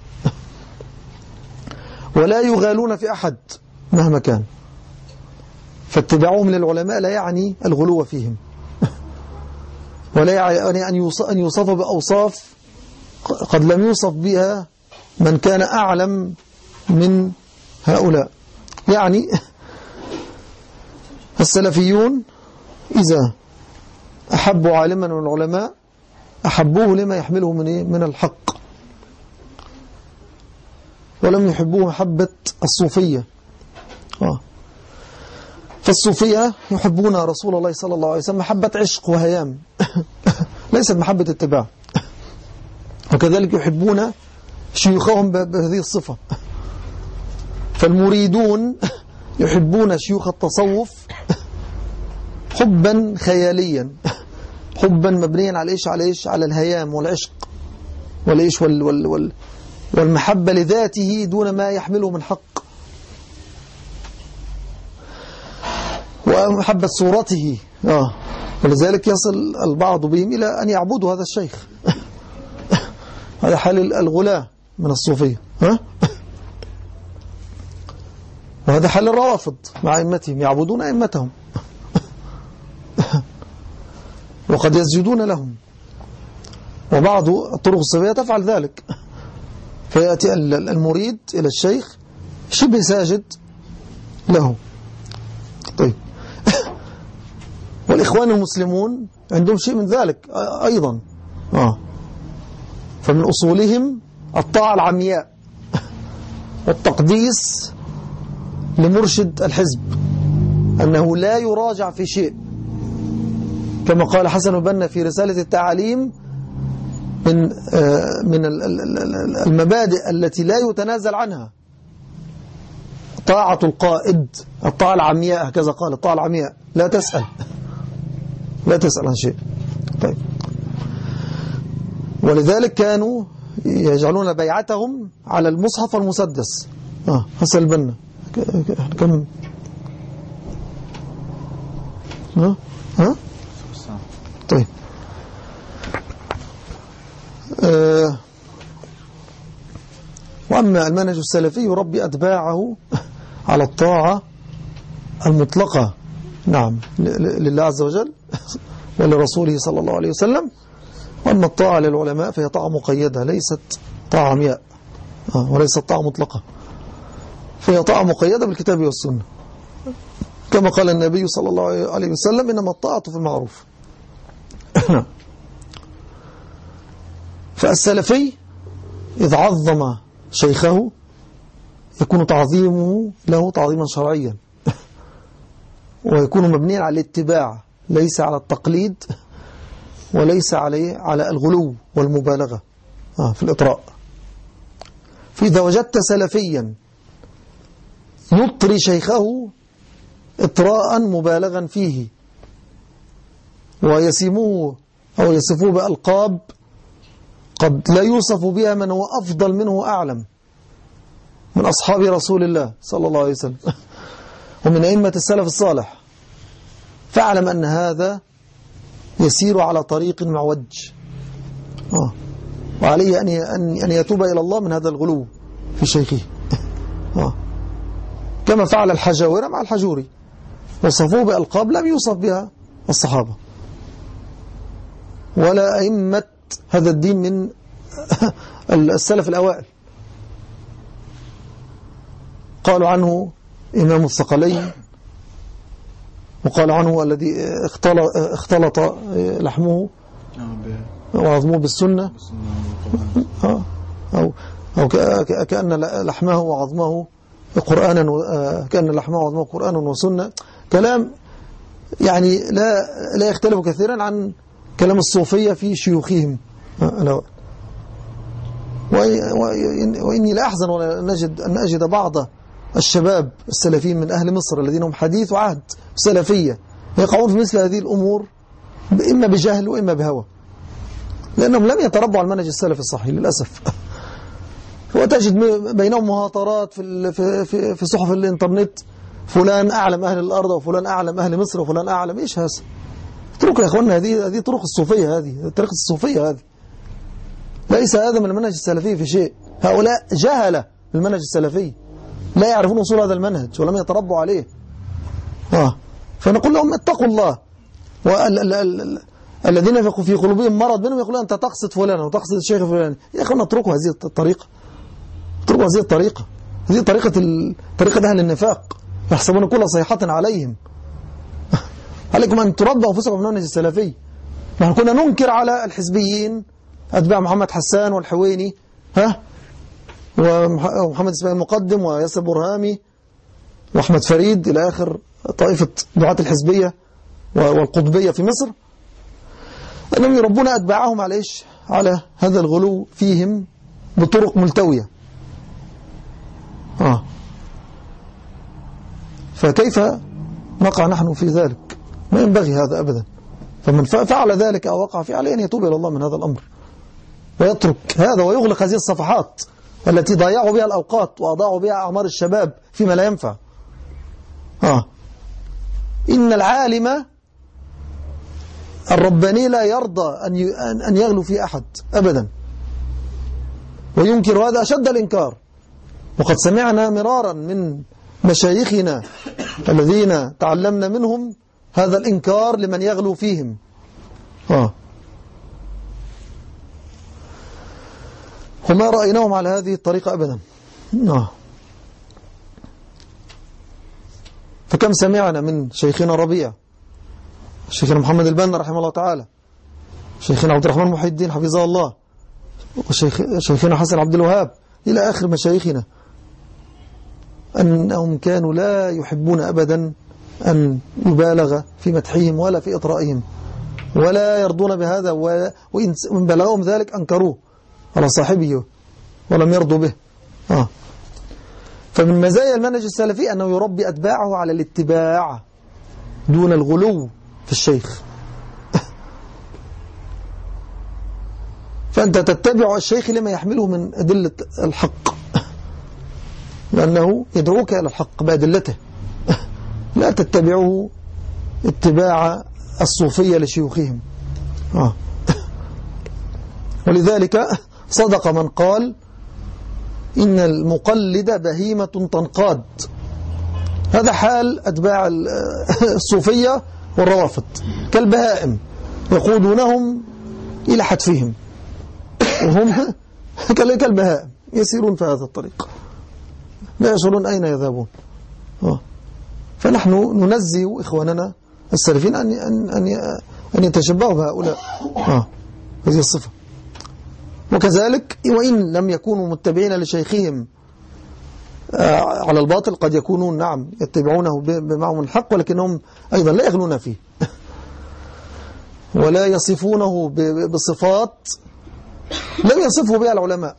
ولا يغالون في أحد مهما كان. فاتباعهم للعلماء لا يعني الغلو فيهم، ولا يعني أن يوصفوا بأوصاف قد لم يوصف بها من كان أعلم من هؤلاء. يعني السلفيون إذا أحبوا عالما من العلماء أحبوه لما يحمله من من الحق، ولم يحبوه محبة الصوفية. آه. فالصوفية يحبون رسول الله صلى الله عليه وسلم محبة عشق وهيام ليست محبة اتباع، وكذلك يحبون شيوخهم بهذه الصفة. فالمريدون يحبون شيوخ التصوف حبا خياليا، حبا مبنيا على إيش على إيش على الهيام والعشق والإيش وال وال وال والمحبة لذاته دون ما يحمله من حق، ومحبة صورته. آه. ولذلك يصل البعض بهم إلى أن يعبدوا هذا الشيخ. هذا حال الغلاة من الصوفية. ها؟ وهذا حال الروافض مع أئمتهم، يعبدون أئمتهم وقد يسجدون لهم. وبعض الطرق الصوفية تفعل ذلك، فيأتي المريد إلى الشيخ شبه ساجد له. طيب والإخوان المسلمون عندهم شيء من ذلك أيضا. آه. فمن أصولهم الطاعة العمياء والتقديس لمرشد الحزب، أنه لا يراجع في شيء، كما قال حسن البنا في رسالة التعاليم من من المبادئ التي لا يتنازل عنها طاعة القائد، الطاعة العمياء، هكذا قال، الطاعة العمياء، لا تسأل لا تسأل عن شيء. طيب ولذلك كانوا يجعلون بيعتهم على المصحف المسدس. اه حسن البنا كم ها ها طيب آه. وأما المنهج السلفي يربي أتباعه على الطاعة المطلقة، نعم، لله عز وجل ولرسوله صلى الله عليه وسلم. وأما الطاعة للعلماء فهي طاعة مقيدة، ليست طاعة عمياء آه. وليست طاعة مطلقة، فهي طاعة مقيدة بالكتاب والسنة، كما قال النبي صلى الله عليه وسلم: إنما الطاعة في المعروف. فالسلفي إذا عظم شيخه يكون تعظيمه له تعظيما شرعيا، ويكون مبنيا على الاتباع ليس على التقليد، وليس عليه على الغلو والمبالغة في الإطراء. فإذا وجدت سلفيا يطري شيخه إطراء مبالغا فيه ويسموه أو يصفوه بألقاب قد لا يوصف بها من هو أفضل منه أعلم، من أصحاب رسول الله صلى الله عليه وسلم ومن أئمة السلف الصالح، فاعلم أن هذا يسير على طريق معوج، آه. وعليه أن أن يتوب إلى الله من هذا الغلو في شيخه، آه. كما فعل الحجاورة مع الحجوري، وصفوه بألقاب لم يوصف بها الصحابة ولا أئمة هذا الدين من السلف الأوائل. قالوا عنه إمام الثقلين، وقال عنه الذي اختلط لحمه وعظمه بالسنة، أو, أو كأن لحمه وعظمه قرآنا، كأن لحمه وعظمه قرآن وسنة. كلام يعني لا لا يختلف كثيرا عن كلام الصوفية في شيوخهم. وإني لا أحزن ولا نجد أن أجد بعض الشباب السلفيين من أهل مصر الذين هم حديث وعهد سلفية يقعون في مثل هذه الأمور، إما بجهل وإما بهوى، لأنهم لم يتربوا على المنهج السلفي الصحيح للأسف. وتجد بينهم مهاترات في في في صحف الإنترنت، فلان أعلم أهل الأرض وفلان أعلم أهل مصر وفلان أعلم. إيش هذا؟ اتركوا يا أخوانا، هذه هذه طرق الصوفية، هذه طريقة الصوفية، هذه ليس هذا من المنهج السلفي في شيء. هؤلاء جهلة بالمنهج السلفي، لا يعرفون أصول هذا المنهج ولم يتربوا عليه. آه. فنقول لهم اتقوا الله. والذين في قلوبهم مرض منهم يقولون أنت تقصد فلان وتقصد الشيخ فلان. يا أخوانا اتركوا هذه الطريقة، اتركوا هذه الطريقة، هذه طريقة طريقة أهل النفاق، يحسبون كل صيحة عليهم. عليكم أن تربوا أنفسكم من المنهج السلفي. نحن كنا ننكر على الحزبيين أتباع محمد حسان والحويني، ها، ومحمد إسماعيل المقدم وياسر برهامي وأحمد فريد إلى آخر طائفة دعاة الحزبية والقطبية في مصر، أنهم يربون أتباعهم على إيش؟ على هذا الغلو فيهم بطرق ملتوية. آه. فكيف نقع نحن في ذلك؟ ما ينبغي هذا أبدا. فمن فعل ذلك أو وقع فيه عليه أن يتوب إلى الله من هذا الأمر، ويترك هذا ويغلق هذه الصفحات التي ضيعوا بها الأوقات وأضاعوا بها أعمار الشباب فيما لا ينفع. آه. إن العالم الرباني لا يرضى أن أن يغلو في أحد أبدا، وينكر هذا أشد الإنكار. وقد سمعنا مرارا من مشايخنا الذين تعلمنا منهم هذا الإنكار لمن يغلو فيهم. آه. وما رأيناهم على هذه الطريقة أبدا. آه. فكم سمعنا من شيخنا ربيع، شيخنا محمد البنا رحمه الله تعالى، شيخنا عبد الرحمن محي الدين حفظه الله، وشيخنا حسن عبد الوهاب إلى آخر مشايخنا، أنهم كانوا لا يحبون أبدا أن يبالغ في مدحهم ولا في إطرائهم، ولا يرضون بهذا، وإن بلغهم ذلك أنكروه على صاحبه ولم يرضوا به. آه. فمن مزايا المنهج السلفي أنه يربي أتباعه على الاتباع دون الغلو في الشيخ. فأنت تتبع الشيخ لما يحمله من أدلة الحق، لأنه يدعوك إلى الحق بأدلته، لا تتبعه اتباع الصوفية لشيوخهم. آه. ولذلك صدق من قال إن المقلد بهيمة تنقاد. هذا حال أتباع الصوفية والروافض، كالبهائم يقودونهم إلى حتفهم، وهم كالبهائم يسيرون في هذا الطريق لا يشعرون أين يذهبون. آه. فنحن ننزه إخواننا السلفين أن أن أن يتشبهوا بهؤلاء، آه. هذه الصفة. وكذلك وإن لم يكونوا متبعين لشيخهم آه على الباطل، قد يكونون نعم يتبعونه بمعهم الحق، ولكنهم أيضا لا يغلون فيه ولا يصفونه بصفات لم يصفه بها العلماء.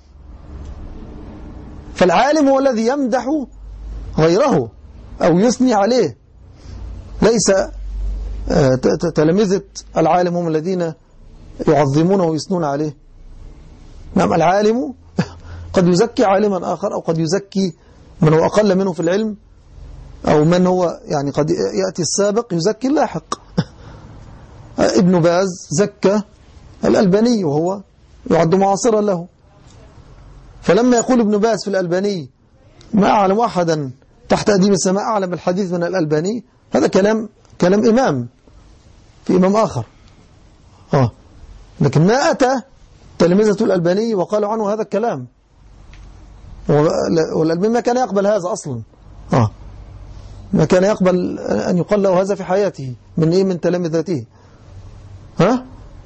فالعالم هو الذي يمدح غيره أو يثني عليه، ليس آه تلامذة العالم هم الذين يعظمونه ويثنون عليه. نعم، العالم قد يزكي عالما آخر أو قد يزكي من هو أقل منه في العلم أو من هو يعني قد يأتي السابق يزكي اللاحق. ابن باز زكى الألباني وهو يعد معاصرا له، فلما يقول ابن باز في الألباني ما أعلم أحدا تحت أديم السماء أعلم الحديث من الألباني، هذا كلام كلام إمام في إمام آخر. آه. لكن ما أتى تلمذة الألباني وقالوا عنه هذا الكلام، والألباني ما كان يقبل هذا أصلا. آه. ما كان يقبل أن يقال له هذا في حياته من إيه من تلامذته. ها؟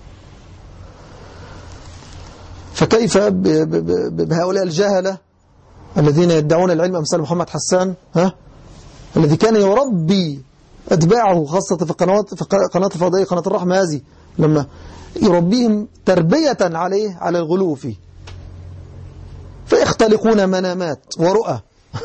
فكيف بهؤلاء الجهلة الذين يدعون العلم أمثال محمد حسان، ها؟ الذي كان يربي أتباعه خاصة في القنوات في قناة الفضائية قناة الرحمة هذه، لما يربيهم تربية عليه على الغلو فيه، فيختلقون منامات ورؤى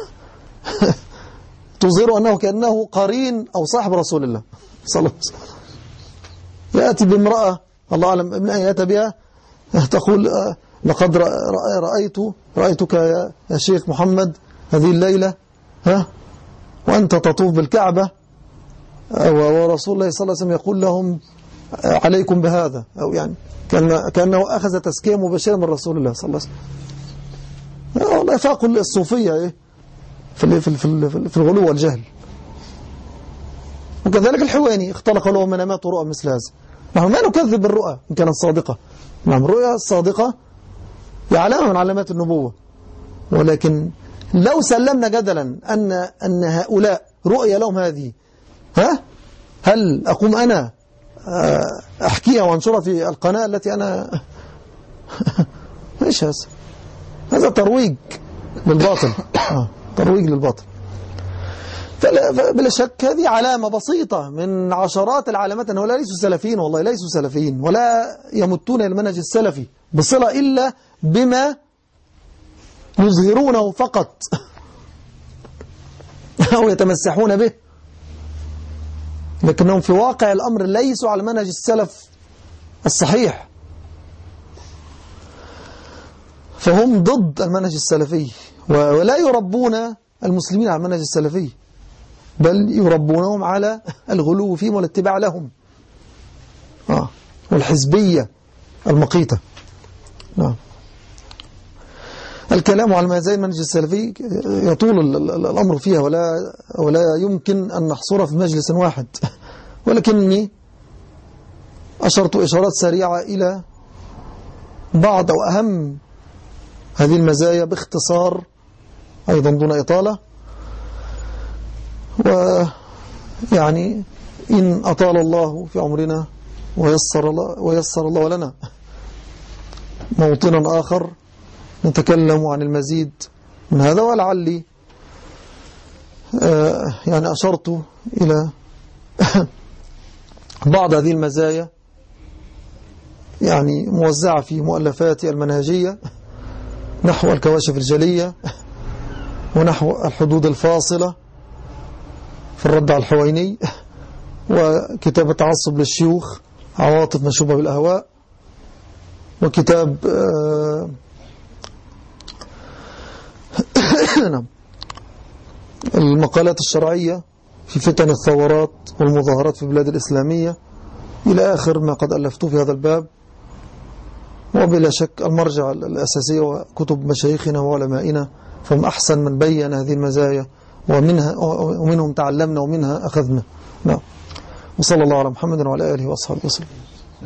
تظهر أنه كأنه قرين أو صاحب رسول الله صلى الله عليه وسلم. يأتي بامرأة الله أعلم من أين يأتي بها تقول لقد رأيت رأيتك يا شيخ محمد هذه الليلة، ها، وأنت تطوف بالكعبة ورسول الله صلى الله عليه وسلم يقول لهم عليكم بهذا، أو يعني كأن كأنه أخذ تزكية مباشرة من رسول الله صلى الله عليه وسلم. والله فاقوا الصوفية إيه في في في في الغلو والجهل. وكذلك الحواني اختلق له منامات ورؤى مثل هذا. نحن ما نكذب بالرؤى إن كانت صادقة، نعم الرؤيا الصادقة هي علامة من علامات النبوة، ولكن لو سلمنا جدلا أن أن هؤلاء رؤيا لهم هذه، ها، هل أقوم أنا أحكيها وأنشرها في القناة التي أنا إيش هذا؟ هذا ترويج للباطل، آه. ترويج للباطل. فبلا شك هذه علامة بسيطة من عشرات العلامات أنه لا ليسوا سلفيين، والله ليسوا سلفيين ولا يمتون إلى المنهج السلفي بصلة إلا بما يظهرونه فقط أو يتمسحون به، لكنهم في واقع الأمر ليسوا على منهج السلف الصحيح، فهم ضد المنهج السلفي ولا يربون المسلمين على المنهج السلفي، بل يربونهم على الغلو فيهم والاتباع لهم، آه. والحزبية المقيتة. نعم. الكلام على مزايا المنهج السلفي يطول الأمر فيها ولا ولا يمكن أن نحصرها في مجلس واحد، ولكني أشرت إشارات سريعة إلى بعض أو أهم هذه المزايا باختصار أيضا دون إطالة. ويعني إن أطال الله في عمرنا ويسر الله, ويسر الله لنا موطنا آخر نتكلم عن المزيد من هذا، ولعلي آه يعني أشرت إلى بعض هذه المزايا يعني موزعة في مؤلفاتي المنهجية نحو الكواشف الجلية ونحو الحدود الفاصلة في الرد على الحويني، وكتاب التعصب للشيوخ عواطف مشوبة بالأهواء، وكتاب آه المقالات الشرعية في فتن الثورات والمظاهرات في البلاد الإسلامية إلى آخر ما قد ألفته في هذا الباب. وبلا شك المرجع الأساسي وكتب مشايخنا وعلمائنا، فهم أحسن من بين هذه المزايا ومنها ومنهم تعلمنا ومنها أخذنا. نعم. وصلى الله على محمد وعلى آله وأصحابه وسلم.